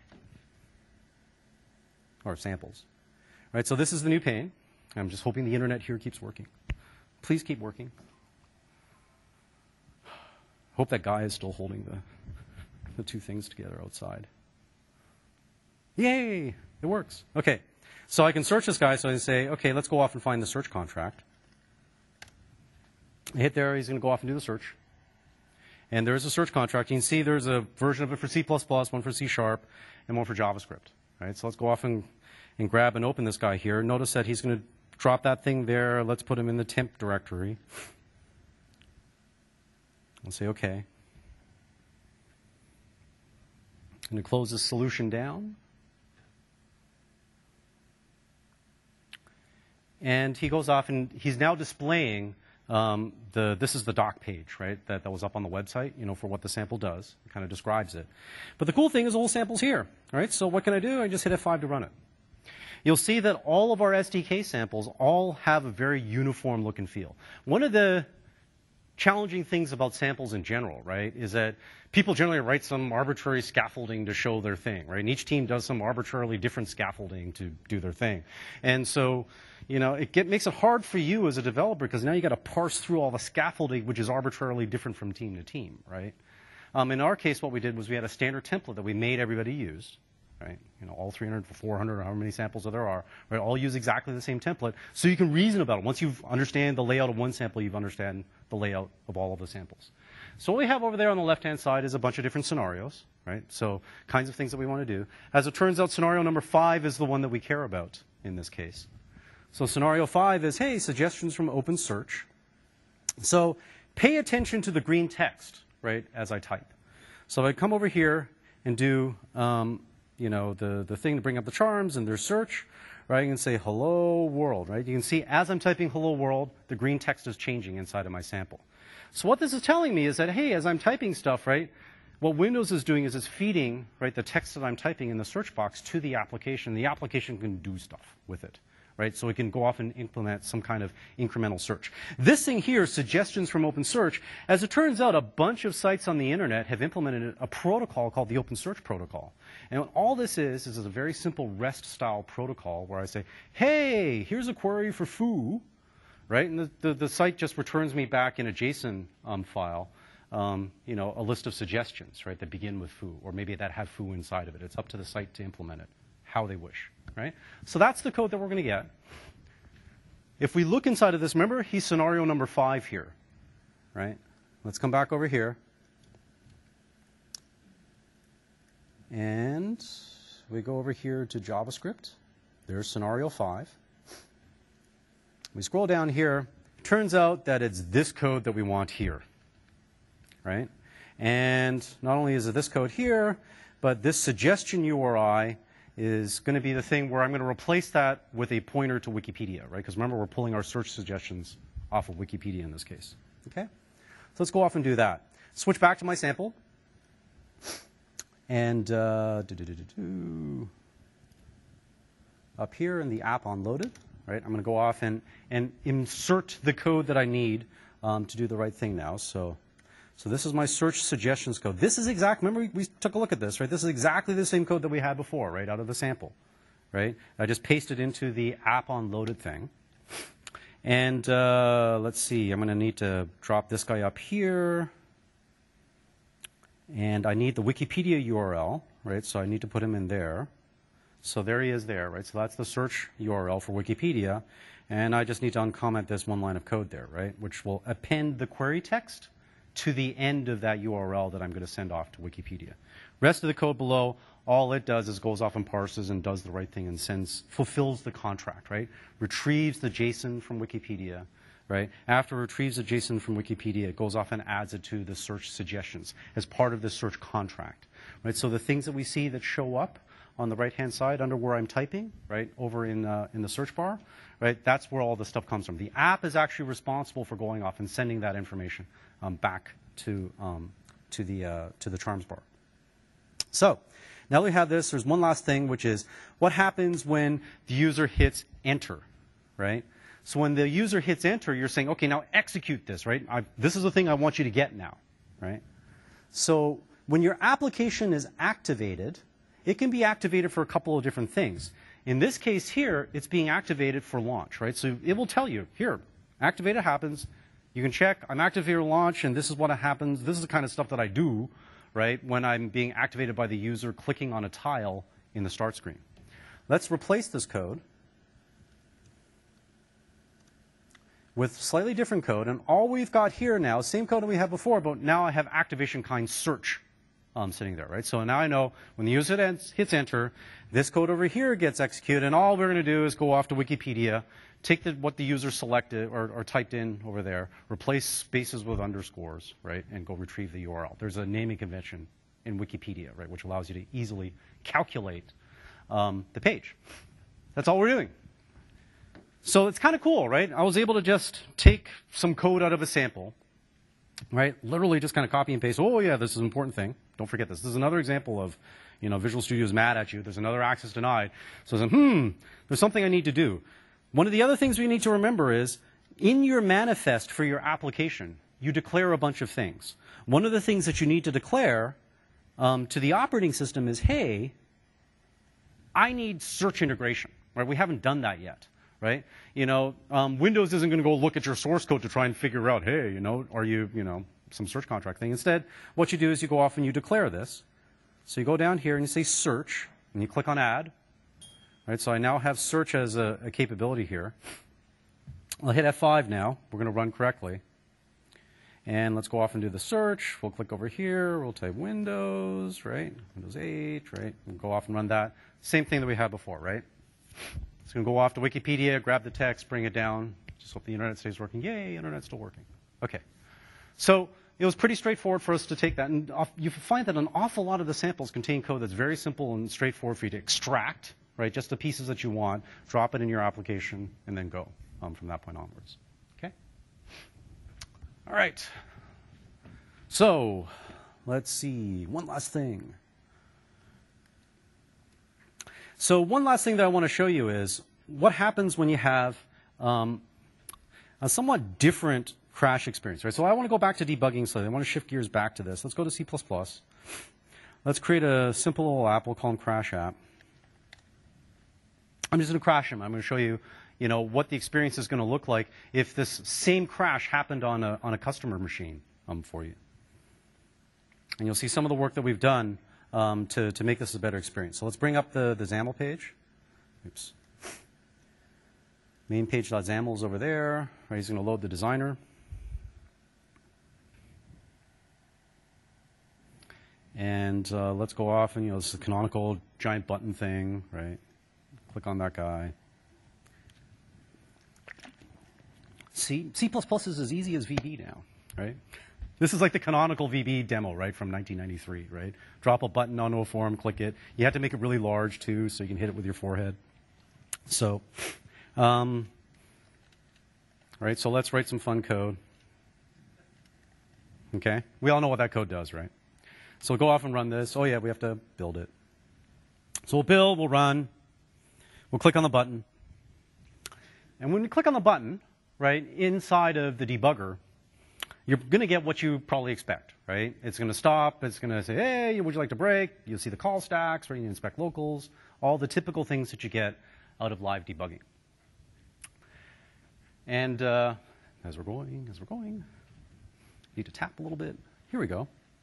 or samples. Right, so this is the new pane. I'm just hoping the internet here keeps working. Please keep working. Hope that guy is still holding the, the two things together outside. Yay! It works. Okay. So I can search this guy, so I can say, okay, let's go off and find the search contract. I hit there, he's going to go off and do the search. And there's a search contract. You can see there's a version of it for C plus plus, one for C sharp, and one for JavaScript. Right? So let's go off and, and grab and open this guy here. Notice that he's going to drop that thing there. Let's put him in the temp directory. I'll say OK. I'm going to close this solution down. And he goes off, and he's now displaying um, the, this is the doc page, right, that, that was up on the website, you know, for what the sample does. It kind of describes it. But the cool thing is all samples here, right? So what can I do? I just hit F five to run it. You'll see that all of our S D K samples all have a very uniform look and feel. One of the challenging things about samples in general, right, is that people generally write some arbitrary scaffolding to show their thing, right? And each team does some arbitrarily different scaffolding to do their thing. And so, you know, it get, makes it hard for you as a developer because now you got to parse through all the scaffolding, which is arbitrarily different from team to team, right? Um, in our case, what we did was we had a standard template that we made everybody use. Right? You know, all three hundred, four hundred, or however many samples there are, right, all use exactly the same template, so you can reason about it. Once you understand the layout of one sample, you understand the layout of all of the samples. So what we have over there on the left-hand side is a bunch of different scenarios, right? So kinds of things that we want to do. As it turns out, scenario number five is the one that we care about in this case. So scenario five is, hey, suggestions from OpenSearch. So pay attention to the green text, right, as I type. So I come over here and do um, you know, the, the thing to bring up the charms and their search, right? You can say hello world, right? You can see as I'm typing hello world, the green text is changing inside of my sample. So what this is telling me is that, hey, as I'm typing stuff, right, what Windows is doing is it's feeding, right, the text that I'm typing in the search box to the application. The application can do stuff with it, right? So it can go off and implement some kind of incremental search. This thing here, suggestions from OpenSearch, as it turns out, a bunch of sites on the internet have implemented a protocol called the OpenSearch protocol. And what all this is, is a very simple REST-style protocol where I say, hey, here's a query for foo, right? And the, the, the site just returns me back in a JSON um, file, um, you know, a list of suggestions, right, that begin with foo, or maybe that have foo inside of it. It's up to the site to implement it, how they wish, right? So that's the code that we're going to get. If we look inside of this, remember, he's scenario number five here, right? Let's come back over here. And we go over here to JavaScript. There's scenario five. We scroll down here. Turns out that it's this code that we want here, right? And not only is it this code here, but this suggestion U R I is going to be the thing where I'm going to replace that with a pointer to Wikipedia, right? Because remember, we're pulling our search suggestions off of Wikipedia in this case, okay? So let's go off and do that. Switch back to my sample. And uh, do, do, do, do, do. Up here in the app on loaded, right, I'm going to go off and, and insert the code that I need um, to do the right thing now. So, so this is my search suggestions code. This is exact, remember we, we took a look at this, right? This is exactly the same code that we had before, right, out of the sample, right? I just pasted into the app on loaded thing. And uh, let's see, I'm going to need to drop this guy up here. And I need the Wikipedia U R L, right? So I need to put him in there. So there he is there, right? So that's the search U R L for Wikipedia. And I just need to uncomment this one line of code there, right? Which will append the query text to the end of that U R L that I'm going to send off to Wikipedia. Rest of the code below, all it does is goes off and parses and does the right thing and sends, fulfills the contract, right? Retrieves the JSON from Wikipedia, right? After it retrieves the JSON from Wikipedia, it goes off and adds it to the search suggestions as part of the search contract, right? So the things that we see that show up on the right-hand side under where I'm typing, right, over in, uh, in the search bar, right, that's where all the stuff comes from. The app is actually responsible for going off and sending that information um, back to, um, to, the, uh, to the charms bar. So now we have this, there's one last thing, which is what happens when the user hits enter, right? So when the user hits enter, you're saying, okay, now execute this, right? I, this is the thing I want you to get now, right? So when your application is activated, it can be activated for a couple of different things. In this case here, it's being activated for launch, right? So it will tell you, here, activated happens. You can check, I'm activated launch, and this is what happens. This is the kind of stuff that I do, right, when I'm being activated by the user clicking on a tile in the start screen. Let's replace this code with slightly different code. And all we've got here now, same code that we had before, but now I have activation kind search um, sitting there, right? So now I know when the user hits enter, this code over here gets executed, and all we're going to do is go off to Wikipedia, take the, what the user selected or, or typed in over there, replace spaces with underscores, right, and go retrieve the U R L. There's a naming convention in Wikipedia, right, which allows you to easily calculate um, the page. That's all we're doing. So it's kind of cool, right? I was able to just take some code out of a sample, right? Literally just kind of copy and paste. Oh, yeah, this is an important thing. Don't forget this. This is another example of, you know, Visual Studio is mad at you. There's another access denied. So it's like, hmm, there's something I need to do. One of the other things we need to remember is in your manifest for your application, you declare a bunch of things. One of the things that you need to declare um, to the operating system is, hey, I need search integration, right? We haven't done that yet. Right? You know, um, Windows isn't going to go look at your source code to try and figure out, hey, you know, are you, you know, some search contract thing. Instead, what you do is you go off and you declare this. So you go down here and you say search, and you click on add. Right? So I now have search as a, a capability here. I'll hit F five now. We're going to run correctly. And let's go off and do the search. We'll click over here. We'll type Windows, right? Windows eight, right? We'll go off and run that. Same thing that we had before, right? It's going to go off to Wikipedia, grab the text, bring it down. Just hope the internet stays working. Yay, internet's still working. Okay. So it was pretty straightforward for us to take that. And you find that an awful lot of the samples contain code that's very simple and straightforward for you to extract, right? Just the pieces that you want, drop it in your application, and then go um, from that point onwards. Okay? All right. So let's see. One last thing. So one last thing that I want to show you is what happens when you have um, a somewhat different crash experience. Right? So I want to go back to debugging slightly. I want to shift gears back to this. Let's go to C plus plus. Let's create a simple little app. We'll call him Crash App. I'm just going to crash him. I'm going to show you, you know, what the experience is going to look like if this same crash happened on a, on a customer machine um, for you. And you'll see some of the work that we've done Um, to, to make this a better experience. So let's bring up the, the XAML page. Oops. Main page.xaml is over there. Right, he's going to load the designer. And uh, let's go off and, you know, this is a canonical giant button thing, right? Click on that guy. C, C++ is as easy as V B now, right? This is like the canonical V B demo, right, from nineteen ninety-three, right? Drop a button onto a form, click it. You have to make it really large, too, so you can hit it with your forehead. So, um, all right, so let's write some fun code. Okay? We all know what that code does, right? So we'll go off and run this. Oh, yeah, we have to build it. So we'll build, we'll run, we'll click on the button. And when you click on the button, right, inside of the debugger, you're going to get what you probably expect, right? It's going to stop. It's going to say, hey, would you like to break? You'll see the call stacks, right? You inspect locals, all the typical things that you get out of live debugging. And uh, as we're going, as we're going, need to tap a little bit. Here we go.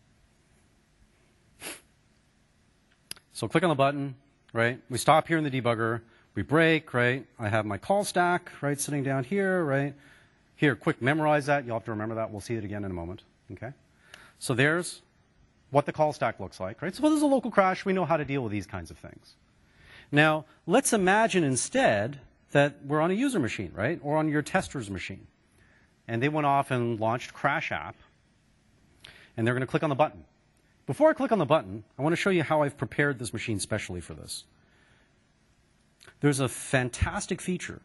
So click on the button, right? We stop here in the debugger. We break, right? I have my call stack, right, sitting down here, right? Here, quick, memorize that. You'll have to remember that. We'll see it again in a moment, okay? So there's what the call stack looks like, right? So there's a local crash. We know how to deal with these kinds of things. Now, let's imagine instead that we're on a user machine, right? Or on your tester's machine. And they went off and launched Crash App. And they're going to click on the button. Before I click on the button, I want to show you how I've prepared this machine specially for this. There's a fantastic feature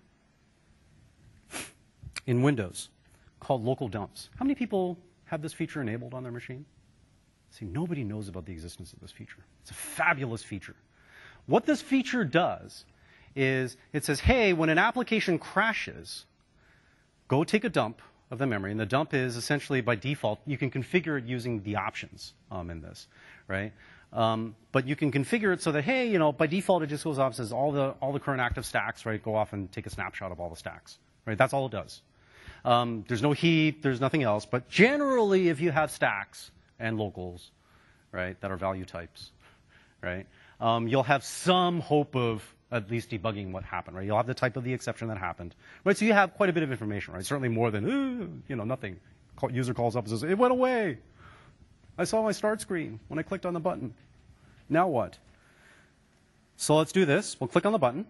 in Windows called local dumps. How many people have this feature enabled on their machine? See, nobody knows about the existence of this feature. It's a fabulous feature. What this feature does is it says, hey, when an application crashes, go take a dump of the memory. And the dump is essentially, by default, you can configure it using the options um, in this, right? Um, but you can configure it so that, hey, you know, by default, it just goes off and says all the, all the current active stacks, right, go off and take a snapshot of all the stacks, right? That's all it does. Um, there's no heap, there's nothing else. But generally, if you have stacks and locals, right, that are value types, right, um, you'll have some hope of at least debugging what happened, right? You'll have the type of the exception that happened, right? So you have quite a bit of information, right? Certainly more than, ooh, you know, nothing. Call, user calls up and says, it went away. I saw my start screen when I clicked on the button. Now what? So let's do this. We'll click on the button.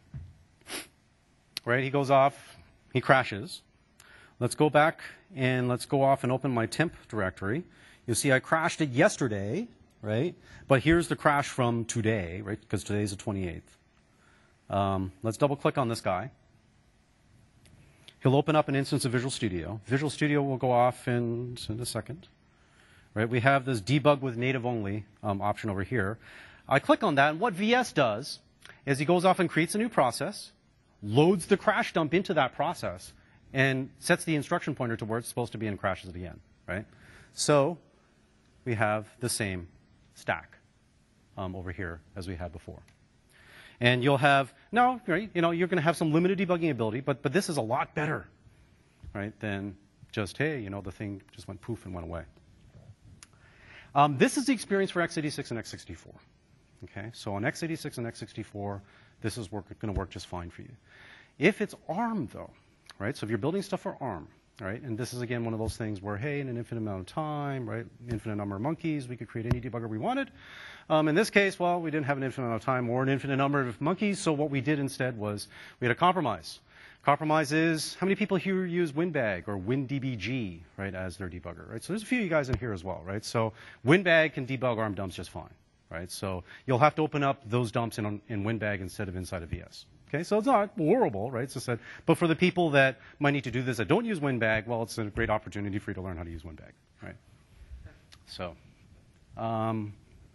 Right, he goes off, he crashes. Let's go back and let's go off and open my temp directory. You'll see I crashed it yesterday, right? But here's the crash from today, right? Because today's the twenty-eighth. Um, let's double click on this guy. He'll open up an instance of Visual Studio. Visual Studio will go off in, in a second. Right? We have this debug with native only um, option over here. I click on that, and what V S does is he goes off and creates a new process, loads the crash dump into that process, and sets the instruction pointer to where it's supposed to be and crashes it again. Right? So we have the same stack um, over here as we had before. And you'll have, no, right, you know, you're going to have some limited debugging ability, but, but this is a lot better, right, than just, hey, you know, the thing just went poof and went away. Um, this is the experience for x eighty-six and x sixty-four. Okay, so on x eighty-six and x sixty-four, this is going to work just fine for you. If it's ARM, though, right, so if you're building stuff for ARM, right, and this is, again, one of those things where, hey, in an infinite amount of time, right, infinite number of monkeys, we could create any debugger we wanted. Um, in this case, well, we didn't have an infinite amount of time or an infinite number of monkeys, so what we did instead was we had a compromise. Compromise is, how many people here use WinBag or WinDBG, right, as their debugger, right? So there's a few of you guys in here as well, right? So WinBag can debug ARM dumps just fine, right? So you'll have to open up those dumps in, in WinBag instead of inside of V S. Okay, so it's not horrible, right? So said, but for the people that might need to do this that don't use WinBag, well, it's a great opportunity for you to learn how to use WinBag, right? So, um,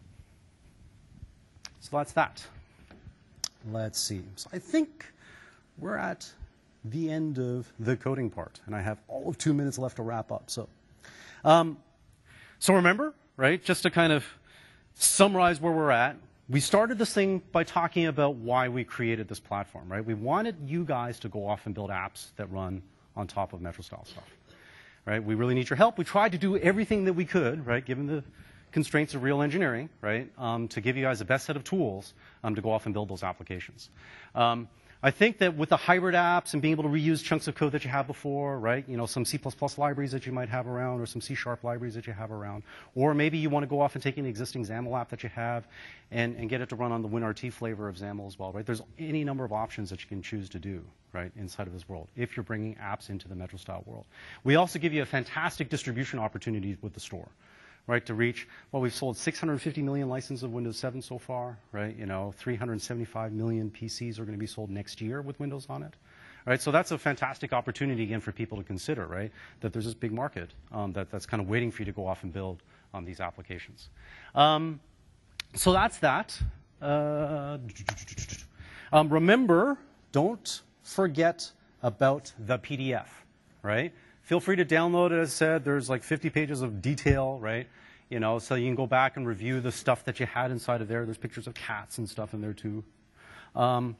so that's that. Let's see. So I think we're at the end of the coding part, and I have all of two minutes left to wrap up. So, um, so remember, right? Just to kind of summarize where we're at. We started this thing by talking about why we created this platform, right? We wanted you guys to go off and build apps that run on top of Metro-style stuff, right? We really need your help. We tried to do everything that we could, right, given the constraints of real engineering, right, um, to give you guys the best set of tools um, to go off and build those applications. Um, I think that with the hybrid apps and being able to reuse chunks of code that you have before, right, you know, some C plus plus libraries that you might have around or some C sharp libraries that you have around, or maybe you want to go off and take an existing XAML app that you have and, and get it to run on the WinRT flavor of XAML as well, right? There's any number of options that you can choose to do, right, inside of this world if you're bringing apps into the Metro-style world. We also give you a fantastic distribution opportunity with the store. Right, to reach, well, we've sold six hundred fifty million licenses of Windows seven so far, right? You know, three hundred seventy-five million P Cs are going to be sold next year with Windows on it, right? So that's a fantastic opportunity again for people to consider, right? That there's this big market um, that, that's kind of waiting for you to go off and build on these applications. Um, so that's that. Uh, um, remember, don't forget about the P D F, right? Feel free to download it. As I said, there's like fifty pages of detail, right? You know, so you can go back and review the stuff that you had inside of there. There's pictures of cats and stuff in there too. Um,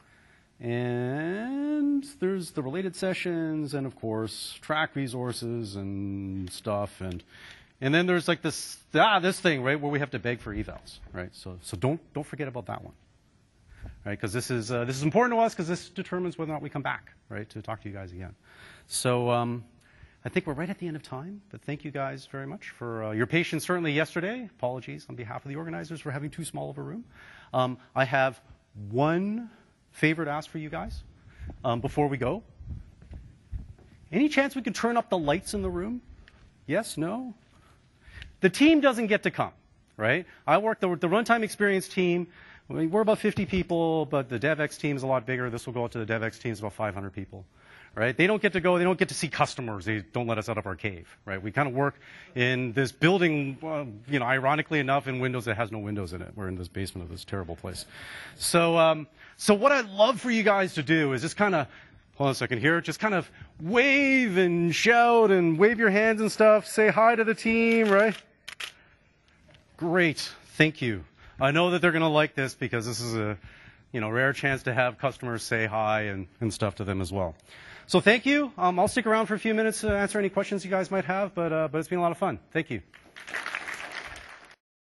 and there's the related sessions, and of course, track resources and stuff. And and then there's like this ah this thing, right, where we have to beg for evals, right? So so don't don't forget about that one. Right, because this is uh, this is important to us because this determines whether or not we come back, right, to talk to you guys again. So um, I think we're right at the end of time, but thank you guys very much for uh, your patience. Certainly yesterday. Apologies on behalf of the organizers for having too small of a room. Um, I have one favor to ask for you guys um, before we go. Any chance we could turn up the lights in the room? Yes? No? The team doesn't get to come, right? I work the, the runtime experience team. I mean, we're about fifty people, but the DevX team is a lot bigger. This will go out to the DevX team, it's about five hundred people, right? They don't get to go, they don't get to see customers. They don't let us out of our cave, right? We kind of work in this building, uh, you know, ironically enough, in Windows that has no windows in it. We're in this basement of this terrible place. So, um, so what I'd love for you guys to do is just kind of, hold on a second here, just kind of wave and shout and wave your hands and stuff. Say hi to the team, right? Great, thank you. I know that they're going to like this because this is a, you know, rare chance to have customers say hi and, and stuff to them as well. So thank you. Um, I'll stick around for a few minutes to answer any questions you guys might have, but, uh, but it's been a lot of fun. Thank you.